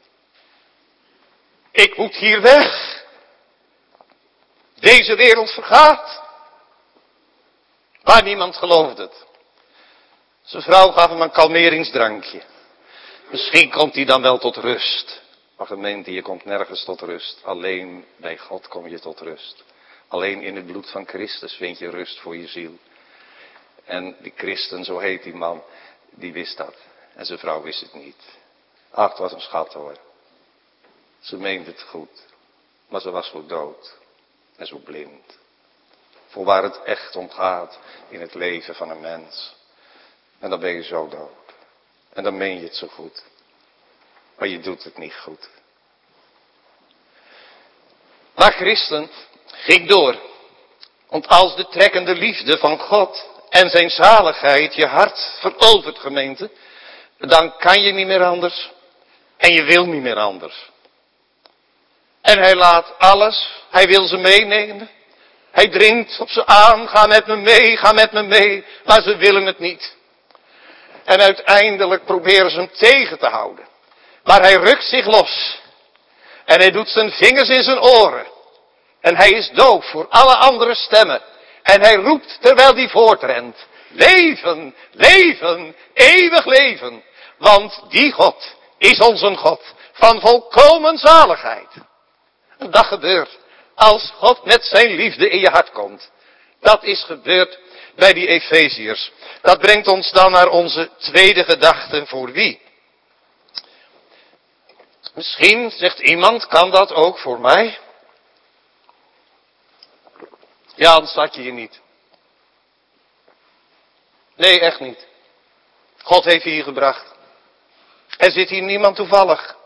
Ik moet hier weg. Deze wereld vergaat. Maar niemand geloofde het. Zijn vrouw gaf hem een kalmeringsdrankje. Misschien komt hij dan wel tot rust. Maar gemeente, je komt nergens tot rust. Alleen bij God kom je tot rust. Alleen in het bloed van Christus vind je rust voor je ziel. En die christen, zo heet die man, die wist dat. En zijn vrouw wist het niet. Ach, het was een schat hoor. Ze meende het goed. Maar ze was zo dood. En zo blind. Voor waar het echt om gaat in het leven van een mens. En dan ben je zo dood. En dan meen je het zo goed. Maar je doet het niet goed. Maar christen ging door. Want als de trekkende liefde van God en zijn zaligheid je hart verovert, gemeente, dan kan je niet meer anders. En je wil niet meer anders. En hij laat alles, hij wil ze meenemen. Hij dringt op ze aan, ga met me mee, ga met me mee. Maar ze willen het niet. En uiteindelijk proberen ze hem tegen te houden. Maar hij rukt zich los. En hij doet zijn vingers in zijn oren. En hij is doof voor alle andere stemmen. En hij roept terwijl hij voortrent. Leven, leven, eeuwig leven. Want die God is onze God van volkomen zaligheid. En dat gebeurt als God met zijn liefde in je hart komt. Dat is gebeurd bij die Efeziërs. Dat brengt ons dan naar onze tweede gedachte voor wie. Misschien zegt iemand, kan dat ook voor mij? Ja, anders zat je hier niet. Nee, echt niet. God heeft je hier gebracht. Er zit hier niemand toevallig.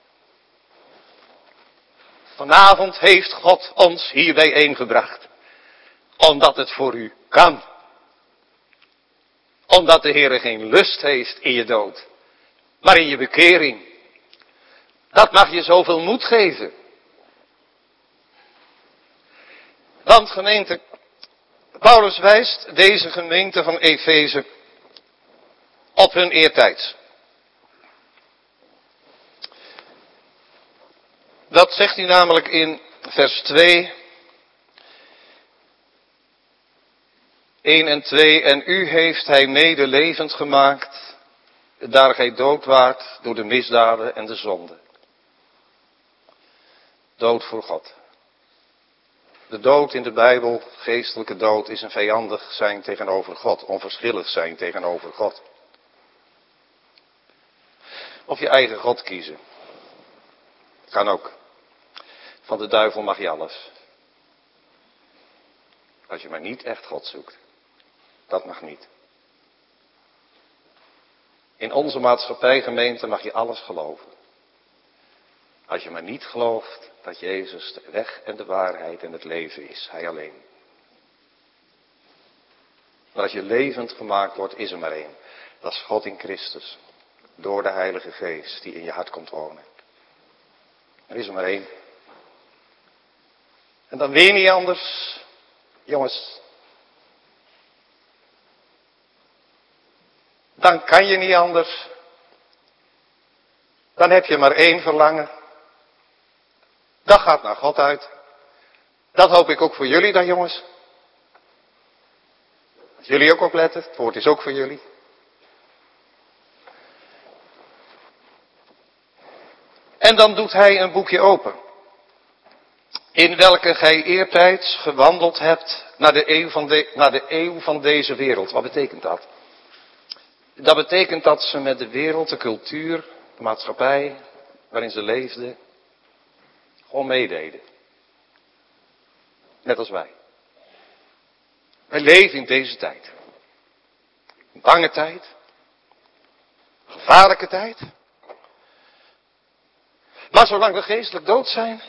Vanavond heeft God ons hier bijeengebracht. Omdat het voor u kan. Omdat de Heer geen lust heeft in je dood. Maar in je bekering. Dat mag je zoveel moed geven. Want gemeente, Paulus wijst deze gemeente van Efeze op hun eertijds. Dat zegt hij namelijk in vers twee, één en twee. En u heeft hij mede levend gemaakt, daar gij dood waart door de misdaden en de zonden. Dood voor God. De dood in de Bijbel, geestelijke dood, is een vijandig zijn tegenover God. Onverschillig zijn tegenover God. Of je eigen God kiezen. Kan ook. Van de duivel mag je alles. Als je maar niet echt God zoekt. Dat mag niet. In onze maatschappij, gemeente, mag je alles geloven. Als je maar niet gelooft dat Jezus de weg en de waarheid en het leven is. Hij alleen. Maar als je levend gemaakt wordt, is er maar één. Dat is God in Christus. Door de Heilige Geest die in je hart komt wonen. Er is er maar één. En dan weer niet anders. Jongens. Dan kan je niet anders. Dan heb je maar één verlangen. Dat gaat naar God uit. Dat hoop ik ook voor jullie dan, jongens. Als jullie ook opletten, het woord is ook voor jullie. En dan doet hij een boekje open. In welke gij eertijds gewandeld hebt naar de eeuw van, de, naar de eeuw van deze wereld. Wat betekent dat? Dat betekent dat ze met de wereld, de cultuur, de maatschappij waarin ze leefden, gewoon meededen. Net als wij. Wij leven in deze tijd. Een bange tijd. Gevaarlijke tijd. Maar zolang we geestelijk dood zijn,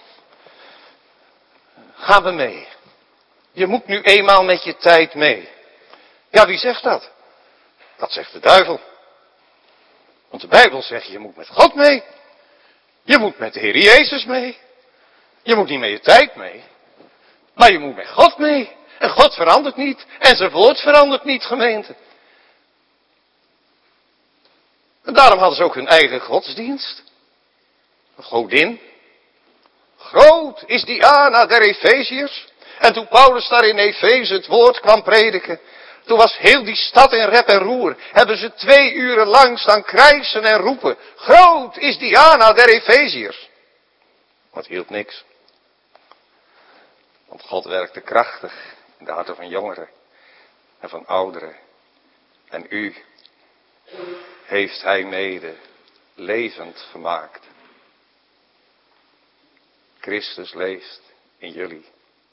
gaan we mee. Je moet nu eenmaal met je tijd mee. Ja, wie zegt dat? Dat zegt de duivel. Want de Bijbel zegt, je moet met God mee. Je moet met de Heer Jezus mee. Je moet niet met je tijd mee. Maar je moet met God mee. En God verandert niet. En zijn woord verandert niet, gemeente. En daarom hadden ze ook hun eigen godsdienst. Een godin. Groot is Diana der Efeziërs. En toen Paulus daar in Efeze het woord kwam prediken, toen was heel die stad in rep en roer. Hebben ze twee uren lang staan krijsen en roepen. Groot is Diana der Efeziërs. Maar het hielp niks. Want God werkte krachtig in de harten van jongeren en van ouderen. En u heeft hij mede levend gemaakt. Christus leeft in jullie.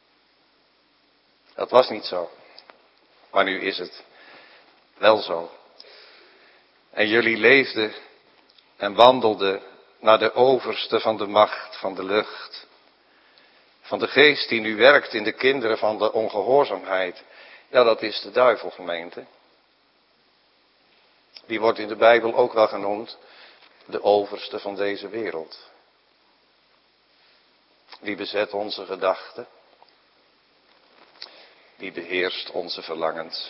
Dat was niet zo. Maar nu is het wel zo. En jullie leefden en wandelden naar de overste van de macht van de lucht. Van de geest die nu werkt in de kinderen van de ongehoorzaamheid. Ja, dat is de duivel, gemeente. Die wordt in de Bijbel ook wel genoemd de overste van deze wereld. Die bezet onze gedachten. Die beheerst onze verlangens.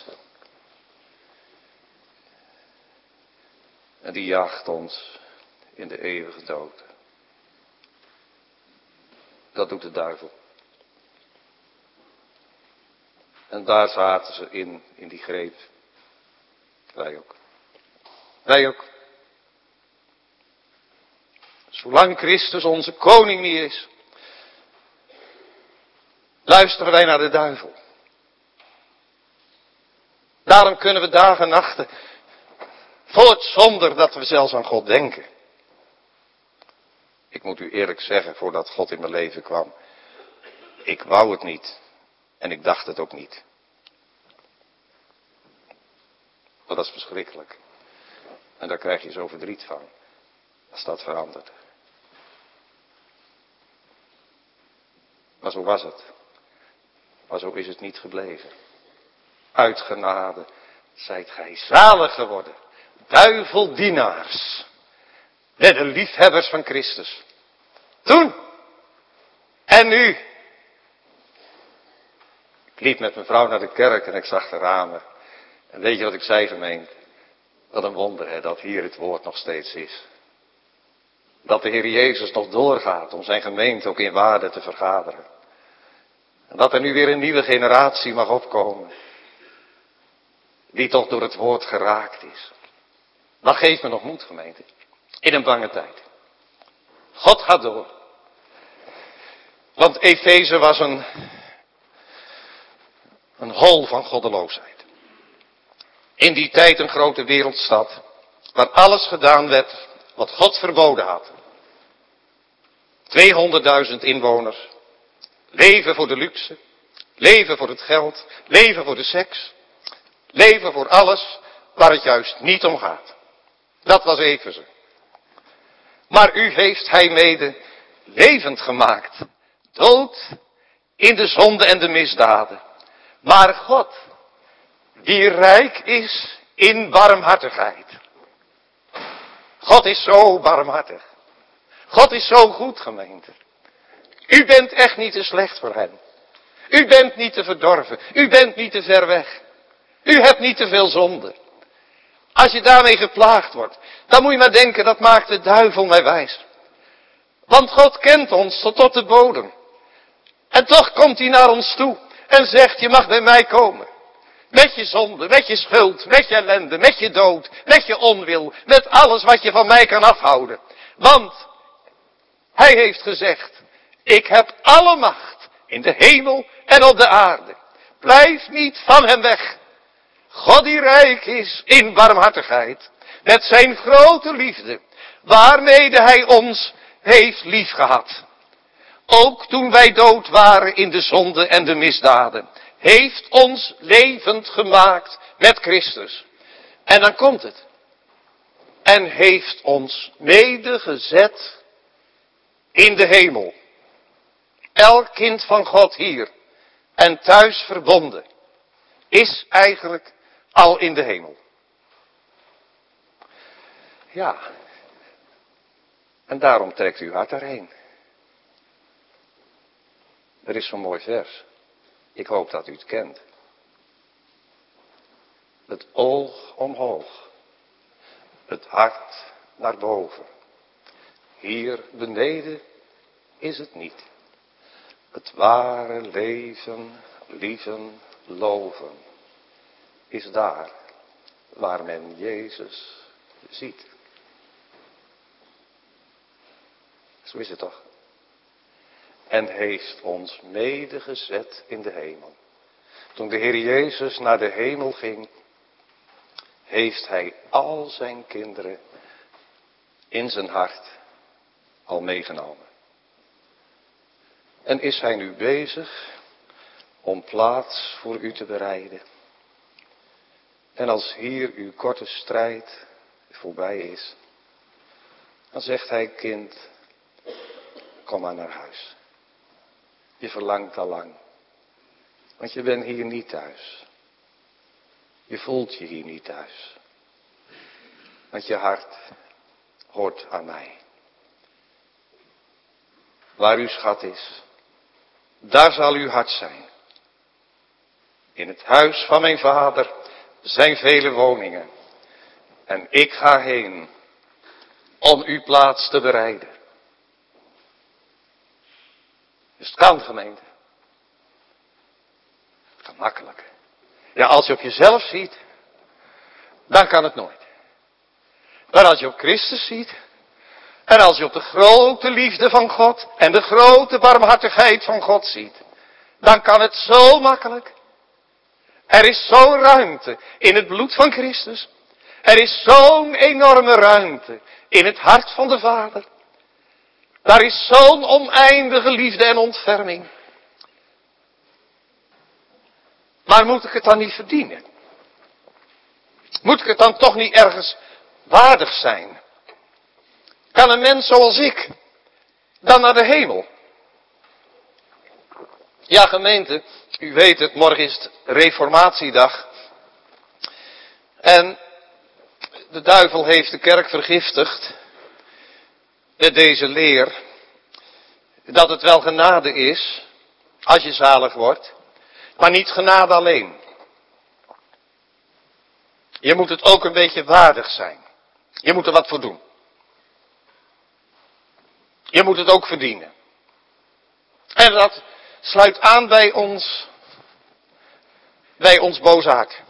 En die jaagt ons in de eeuwige dood. Dat doet de duivel. En daar zaten ze in, in die greep. Wij ook. Wij ook. Zolang Christus onze koning niet is, luisteren wij naar de duivel. Daarom kunnen we dagen en nachten voort zonder dat we zelfs aan God denken. Ik moet u eerlijk zeggen, voordat God in mijn leven kwam, ik wou het niet en ik dacht het ook niet. Maar dat is verschrikkelijk. En daar krijg je zo verdriet van, als dat verandert. Maar zo was het. Maar zo is het niet gebleven. Uit genade zijt gij zalig geworden. Duiveldienaars. Met de liefhebbers van Christus. Toen. En nu. Ik liep met mijn vrouw naar de kerk en ik zag de ramen. En weet je wat ik zei, gemeente? Wat een wonder, hè, dat hier het woord nog steeds is. Dat de Heer Jezus nog doorgaat om zijn gemeente ook in waarde te vergaderen. En dat er nu weer een nieuwe generatie mag opkomen. Die toch door het woord geraakt is. Dat geeft me nog moed, gemeente. In een bange tijd. God gaat door. Want Efeze was een, een hol van goddeloosheid. In die tijd een grote wereldstad. Waar alles gedaan werd wat God verboden had. tweehonderdduizend inwoners. Leven voor de luxe. Leven voor het geld. Leven voor de seks. Leven voor alles waar het juist niet om gaat. Dat was Efeze. Maar u heeft hij mede levend gemaakt. Dood in de zonde en de misdaden. Maar God, die rijk is in barmhartigheid. God is zo barmhartig. God is zo goed, gemeente. U bent echt niet te slecht voor hem. U bent niet te verdorven. U bent niet te ver weg. U hebt niet te veel zonde. Als je daarmee geplaagd wordt, dan moet je maar denken, dat maakt de duivel mij wijs. Want God kent ons tot op de bodem. En toch komt hij naar ons toe en zegt, je mag bij mij komen. Met je zonde, met je schuld, met je ellende, met je dood, met je onwil, met alles wat je van mij kan afhouden. Want hij heeft gezegd, ik heb alle macht in de hemel en op de aarde. Blijf niet van hem weg. God die rijk is in barmhartigheid, met zijn grote liefde, waarmede hij ons heeft liefgehad. Ook toen wij dood waren in de zonde en de misdaden, heeft ons levend gemaakt met Christus. En dan komt het. En heeft ons medegezet in de hemel. Elk kind van God hier en thuis verbonden is eigenlijk al in de hemel. Ja, en daarom trekt uw hart erheen. Er is zo'n mooi vers. Ik hoop dat u het kent. Het oog omhoog. Het hart naar boven. Hier beneden is het niet. Het ware leven, lieven, loven is daar waar men Jezus ziet. Zo is het toch? En heeft ons medegezet in de hemel. Toen de Heer Jezus naar de hemel ging, heeft hij al zijn kinderen in zijn hart al meegenomen. En is hij nu bezig om plaats voor u te bereiden. En als hier uw korte strijd voorbij is, dan zegt hij, kind, kom maar naar huis. Je verlangt al lang, want je bent hier niet thuis. Je voelt je hier niet thuis. Want je hart hoort aan mij. Waar uw schat is, daar zal uw hart zijn. In het huis van mijn vader zijn vele woningen. En ik ga heen om uw plaats te bereiden. Dus het kan, gemeente. Het kan makkelijk. Ja, als je op jezelf ziet, dan kan het nooit. Maar als je op Christus ziet, en als je op de grote liefde van God en de grote barmhartigheid van God ziet, dan kan het zo makkelijk. Er is zo'n ruimte in het bloed van Christus. Er is zo'n enorme ruimte in het hart van de Vader. Daar is zo'n oneindige liefde en ontferming. Maar moet ik het dan niet verdienen? Moet ik het dan toch niet ergens waardig zijn? Kan een mens zoals ik dan naar de hemel? Ja, gemeente, u weet het, morgen is het reformatiedag. En de duivel heeft de kerk vergiftigd met deze leer, dat het wel genade is, als je zalig wordt, maar niet genade alleen. Je moet het ook een beetje waardig zijn. Je moet er wat voor doen. Je moet het ook verdienen. En dat sluit aan bij ons, bij ons boze hart.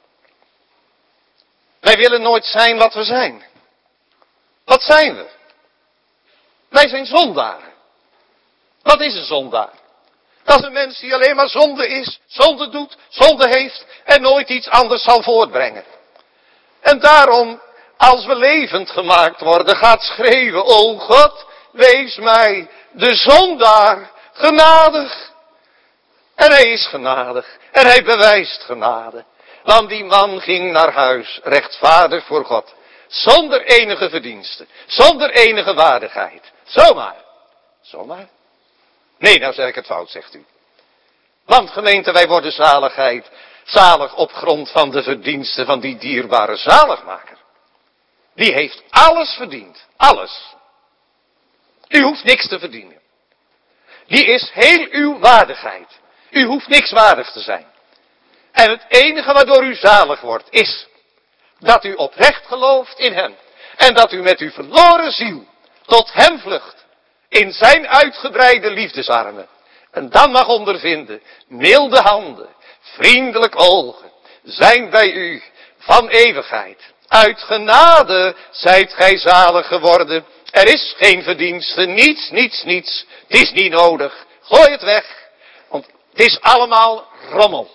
Wij willen nooit zijn wat we zijn. Wat zijn we? Wij zijn zondaren. Wat is een zondaar? Dat is een mens die alleen maar zonde is, zonde doet, zonde heeft en nooit iets anders zal voortbrengen. En daarom, als we levend gemaakt worden, gaat schreeuwen, o God, wees mij, de zondaar, genadig. En hij is genadig. En hij bewijst genade. Want die man ging naar huis, rechtvaardig voor God. Zonder enige verdienste. Zonder enige waardigheid. Zomaar. Zomaar. Nee, nou zeg ik het fout, zegt u. Want gemeente, wij worden zaligheid. Zalig op grond van de verdiensten van die dierbare zaligmaker. Die heeft alles verdiend. Alles. U hoeft niks te verdienen. Die is heel uw waardigheid. U hoeft niks waardig te zijn. En het enige waardoor u zalig wordt is dat u oprecht gelooft in hem. En dat u met uw verloren ziel tot hem vlucht. In zijn uitgebreide liefdesarmen. En dan mag ondervinden, milde handen, vriendelijk ogen, zijn bij u van eeuwigheid. Uit genade zijt gij zalig geworden. Er is geen verdienste, niets, niets, niets. Het is niet nodig. Gooi het weg. Want het is allemaal rommel.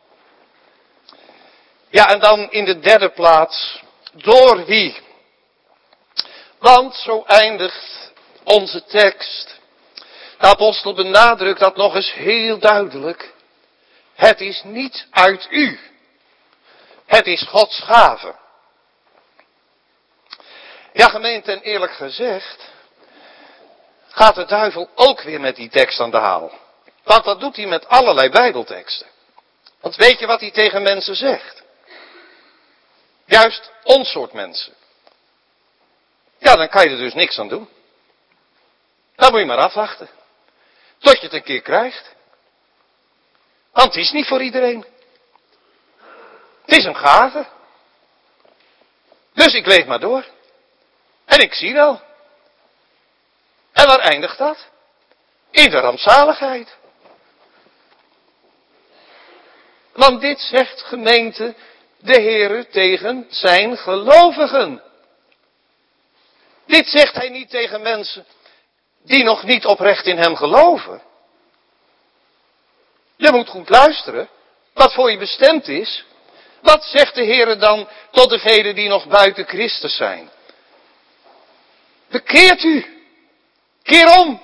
Ja, en dan in de derde plaats, door wie? Want zo eindigt onze tekst. De apostel benadrukt dat nog eens heel duidelijk. Het is niet uit u. Het is Gods gave. Ja, gemeente, en eerlijk gezegd, gaat de duivel ook weer met die tekst aan de haal. Want dat doet hij met allerlei Bijbelteksten. Want weet je wat hij tegen mensen zegt? Juist ons soort mensen. Ja, dan kan je er dus niks aan doen. Dan moet je maar afwachten. Tot je het een keer krijgt. Want het is niet voor iedereen. Het is een gave. Dus ik leef maar door. En ik zie wel. En waar eindigt dat? In de rampzaligheid. Want dit zegt gemeente de Heere tegen zijn gelovigen. Dit zegt hij niet tegen mensen die nog niet oprecht in hem geloven. Je moet goed luisteren wat voor je bestemd is. Wat zegt de Heere dan tot degenen die nog buiten Christus zijn? Bekeert u. Keer om.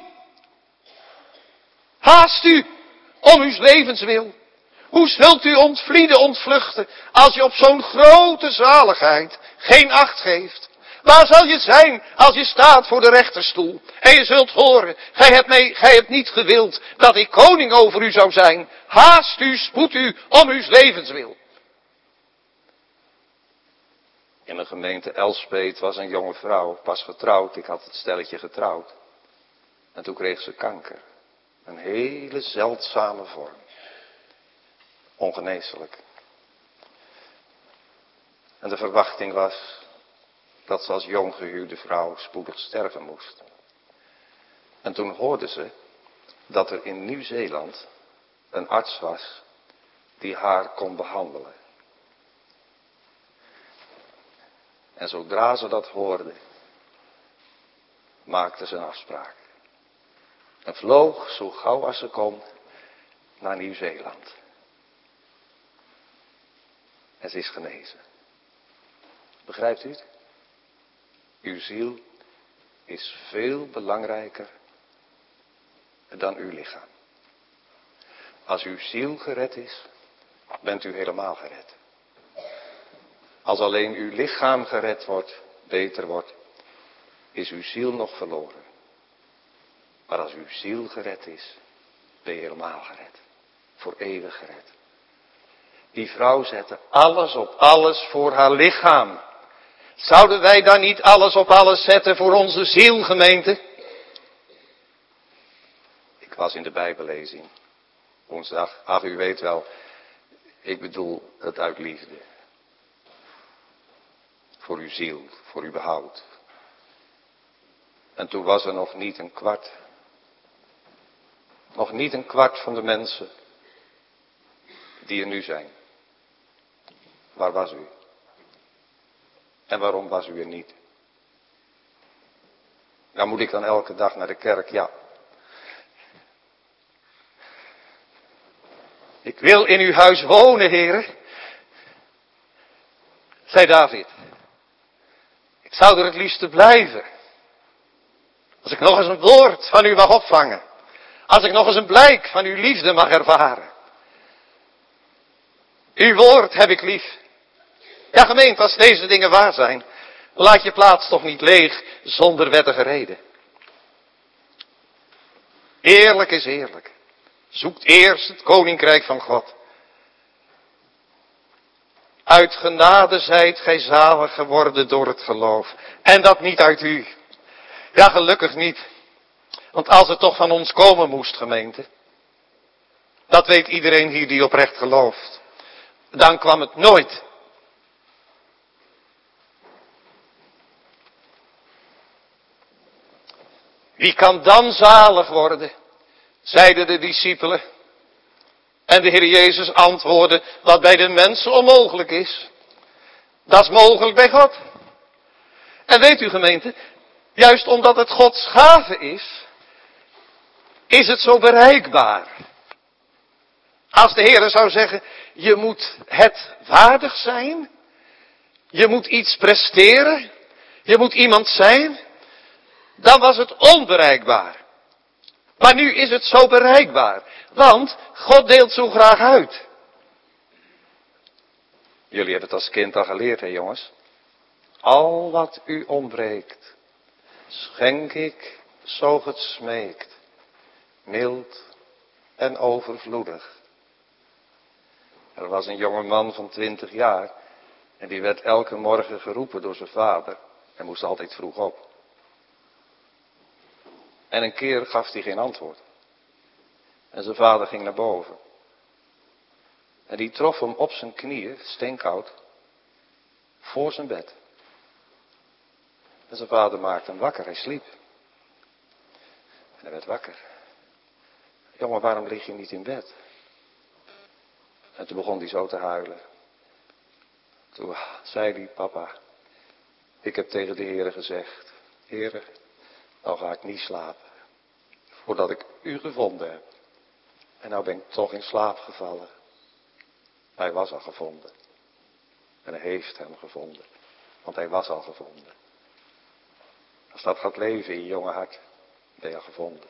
Haast u om uw levenswil. Hoe zult u ontvlieden, ontvluchten, als je op zo'n grote zaligheid geen acht geeft? Waar zal je zijn als je staat voor de rechterstoel? En je zult horen, gij hebt, mee, gij hebt niet gewild dat ik koning over u zou zijn. Haast u, spoed u om uw levenswil. In de gemeente Elspeet was een jonge vrouw, pas getrouwd. Ik had het stelletje getrouwd. En toen kreeg ze kanker. Een hele zeldzame vorm. Ongeneeslijk. En de verwachting was dat ze als jong gehuwde vrouw spoedig sterven moest. En toen hoorde ze dat er in Nieuw-Zeeland een arts was die haar kon behandelen. En zodra ze dat hoorde, maakte ze een afspraak. En vloog zo gauw als ze kon naar Nieuw-Zeeland. En ze is genezen. Begrijpt u het? Uw ziel is veel belangrijker dan uw lichaam. Als uw ziel gered is, bent u helemaal gered. Als alleen uw lichaam gered wordt, beter wordt, is uw ziel nog verloren. Maar als uw ziel gered is, ben je helemaal gered. Voor eeuwig gered. Die vrouw zette alles op alles voor haar lichaam. Zouden wij dan niet alles op alles zetten voor onze ziel, gemeente? Ik was in de Bijbellezing. Woensdag, ach u weet wel, ik bedoel het uit liefde. Voor uw ziel, voor uw behoud. En toen was er nog niet een kwart. Nog niet een kwart van de mensen die er nu zijn. Waar was u? En waarom was u er niet? Nou moet ik dan elke dag naar de kerk? Ja. Ik wil in uw huis wonen, heren, zei David. Ik zou er het liefste blijven. Als ik nog eens een woord van u mag opvangen. Als ik nog eens een blijk van uw liefde mag ervaren. Uw woord heb ik lief. Ja, gemeente, als deze dingen waar zijn, laat je plaats toch niet leeg zonder wettige reden. Eerlijk is eerlijk. Zoekt eerst het koninkrijk van God. Uit genade zijt gij zalig geworden door het geloof. En dat niet uit u. Ja, gelukkig niet. Want als het toch van ons komen moest, gemeente. Dat weet iedereen hier die oprecht gelooft. Dan kwam het nooit. Wie kan dan zalig worden? Zeiden de discipelen. En de Heer Jezus antwoordde, wat bij de mensen onmogelijk is. Dat is mogelijk bij God. En weet u, gemeente, juist omdat het Gods gave is, is het zo bereikbaar. Als de Heer zou zeggen, je moet het waardig zijn, je moet iets presteren, je moet iemand zijn, dan was het onbereikbaar. Maar nu is het zo bereikbaar, want God deelt zo graag uit. Jullie hebben het als kind al geleerd, hè jongens? Al wat u ontbreekt, schenk ik zo het smeekt, mild en overvloedig. Er was een jonge man van twintig jaar en die werd elke morgen geroepen door zijn vader en moest altijd vroeg op. En een keer gaf hij geen antwoord. En zijn vader ging naar boven. En die trof hem op zijn knieën, steenkoud, voor zijn bed. En zijn vader maakte hem wakker, hij sliep. En hij werd wakker. Jongen, waarom lig je niet in bed? En toen begon hij zo te huilen. Toen zei hij, papa, ik heb tegen de Heere gezegd, Heere, nou ga ik niet slapen, voordat ik u gevonden heb. En nou ben ik toch in slaap gevallen. Hij was al gevonden. En hij heeft hem gevonden. Want hij was al gevonden. Als dat gaat leven in je jonge hart, ben je al gevonden.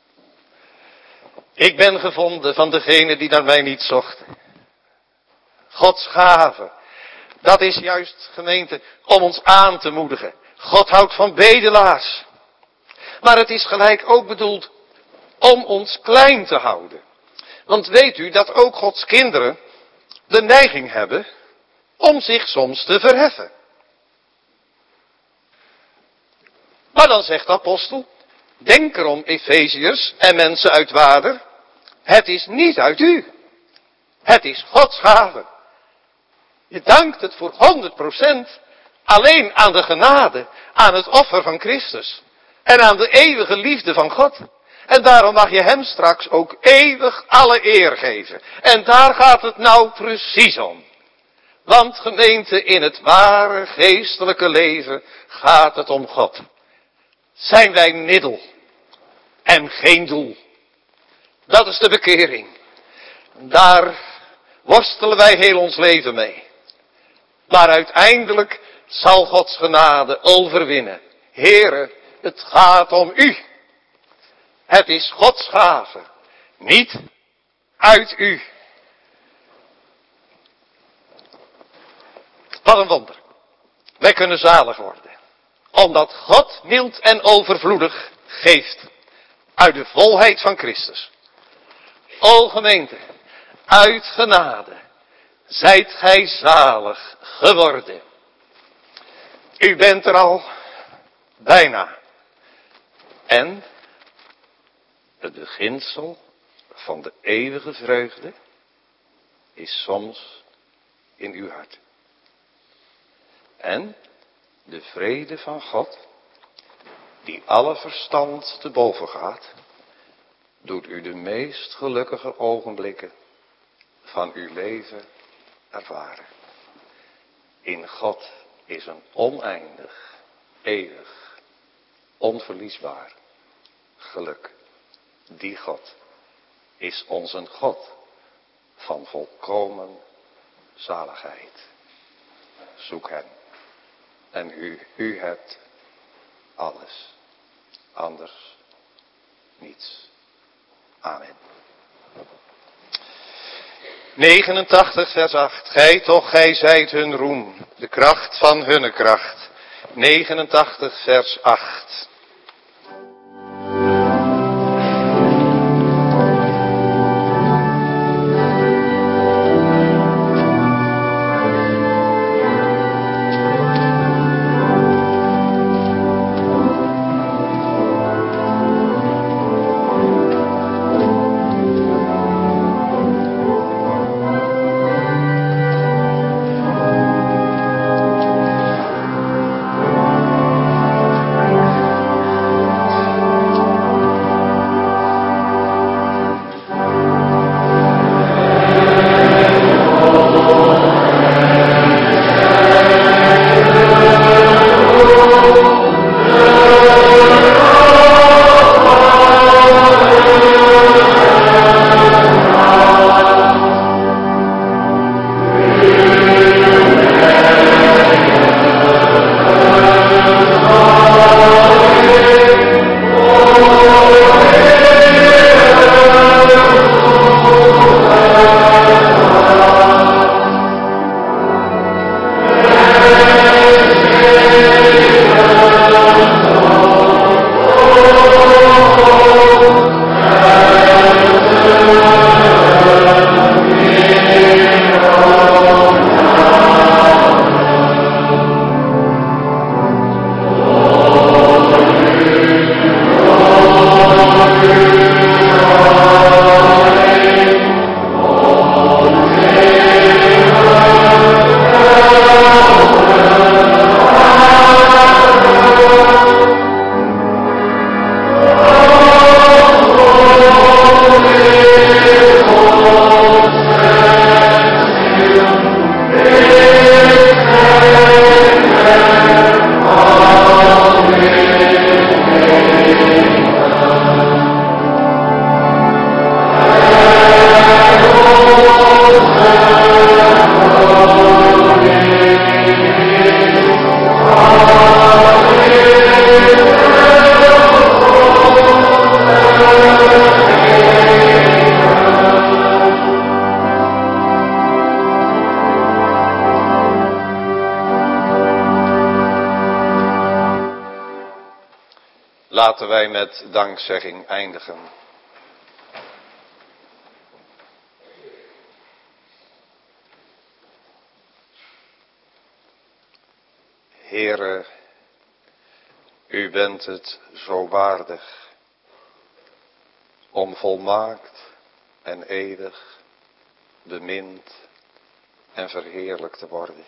Ik ben gevonden van degene die naar mij niet zocht. Gods gave. Dat is juist, gemeente, om ons aan te moedigen. God houdt van bedelaars. Maar het is gelijk ook bedoeld om ons klein te houden. Want weet u dat ook Gods kinderen de neiging hebben om zich soms te verheffen. Maar dan zegt de apostel, denk erom, Efeziërs en mensen uit Waarder, het is niet uit u. Het is Gods gave. Je dankt het voor honderd procent alleen aan de genade, aan het offer van Christus en aan de eeuwige liefde van God. En daarom mag je hem straks ook eeuwig alle eer geven. En daar gaat het nou precies om. Want gemeente, in het ware geestelijke leven gaat het om God. Zijn wij middel en geen doel. Dat is de bekering. Daar worstelen wij heel ons leven mee. Maar uiteindelijk zal Gods genade overwinnen. Heere, het gaat om u. Het is Gods gave, niet uit u. Wat een wonder. Wij kunnen zalig worden. Omdat God mild en overvloedig geeft. Uit de volheid van Christus. O gemeente, uit genade zijt gij zalig geworden. U bent er al bijna. En het beginsel van de eeuwige vreugde is soms in uw hart. En de vrede van God, die alle verstand te boven gaat, doet u de meest gelukkige ogenblikken van uw leven ervaren. In God is een oneindig, eeuwig, onverliesbaar geluk. Die God is ons een God van volkomen zaligheid. Zoek hem. En u, u hebt alles. Anders niets. Amen. negenentachtig vers acht. Gij toch, gij zijt hun roem, de kracht van hunne kracht. negenentachtig vers acht. Laten wij met dankzegging eindigen. Heere, u bent het zo waardig om volmaakt en eeuwig bemind en verheerlijkt te worden.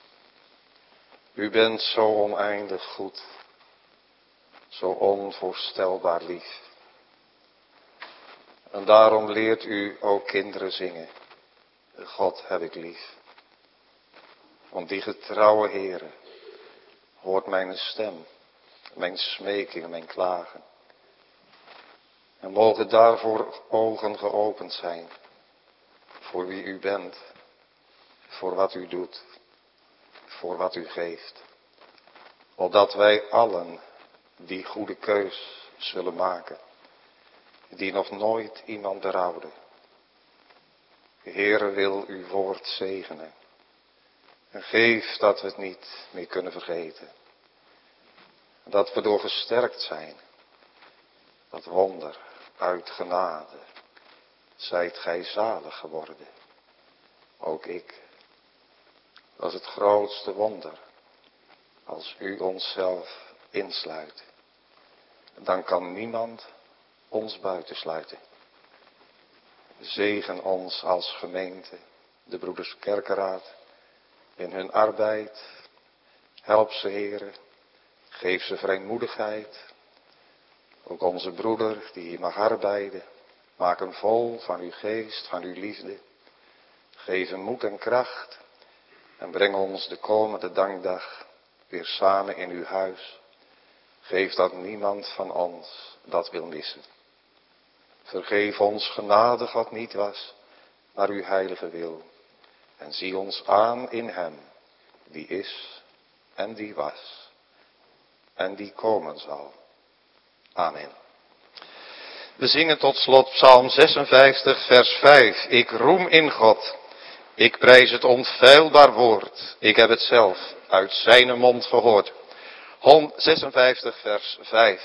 U bent zo oneindig goed, zo onvoorstelbaar lief. En daarom leert u ook kinderen zingen, God heb ik lief. Want die getrouwe Heere hoort mijn stem, mijn smeking, mijn klagen. En mogen daarvoor ogen geopend zijn, voor wie u bent, voor wat u doet, voor wat u geeft. Opdat wij allen die goede keus zullen maken, die nog nooit iemand berouwde. Heere, wil uw woord zegenen. En geef dat we het niet meer kunnen vergeten. Dat we door gesterkt zijn. Dat wonder uit genade. Zijt gij zalig geworden. Ook ik. Dat is het grootste wonder. Als u onszelf insluit. Dan kan niemand ons buitensluiten. Zegen ons als gemeente. De broeders Kerkenraad. In hun arbeid. Help ze, Heere. Geef ze vrijmoedigheid. Ook onze broeder die hier mag arbeiden. Maak hem vol van uw geest, van uw liefde. Geef hem moed en kracht. En breng ons de komende dankdag weer samen in uw huis. Geef dat niemand van ons dat wil missen. Vergeef ons genadig wat niet was, maar uw heilige wil. En zie ons aan in hem, die is en die was en die komen zal. Amen. We zingen tot slot Psalm zesenvijftig vers vijf. Ik roem in God, ik prijs het onfeilbaar woord. Ik heb het zelf uit zijn mond gehoord. zesenvijftig vers vijf.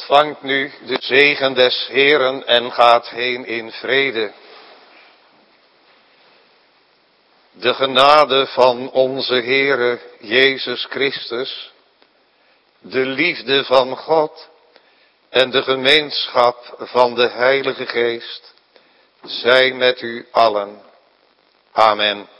Ontvangt nu de zegen des Heeren en gaat heen in vrede. De genade van onze Heere Jezus Christus, de liefde van God en de gemeenschap van de Heilige Geest, zij met u allen. Amen.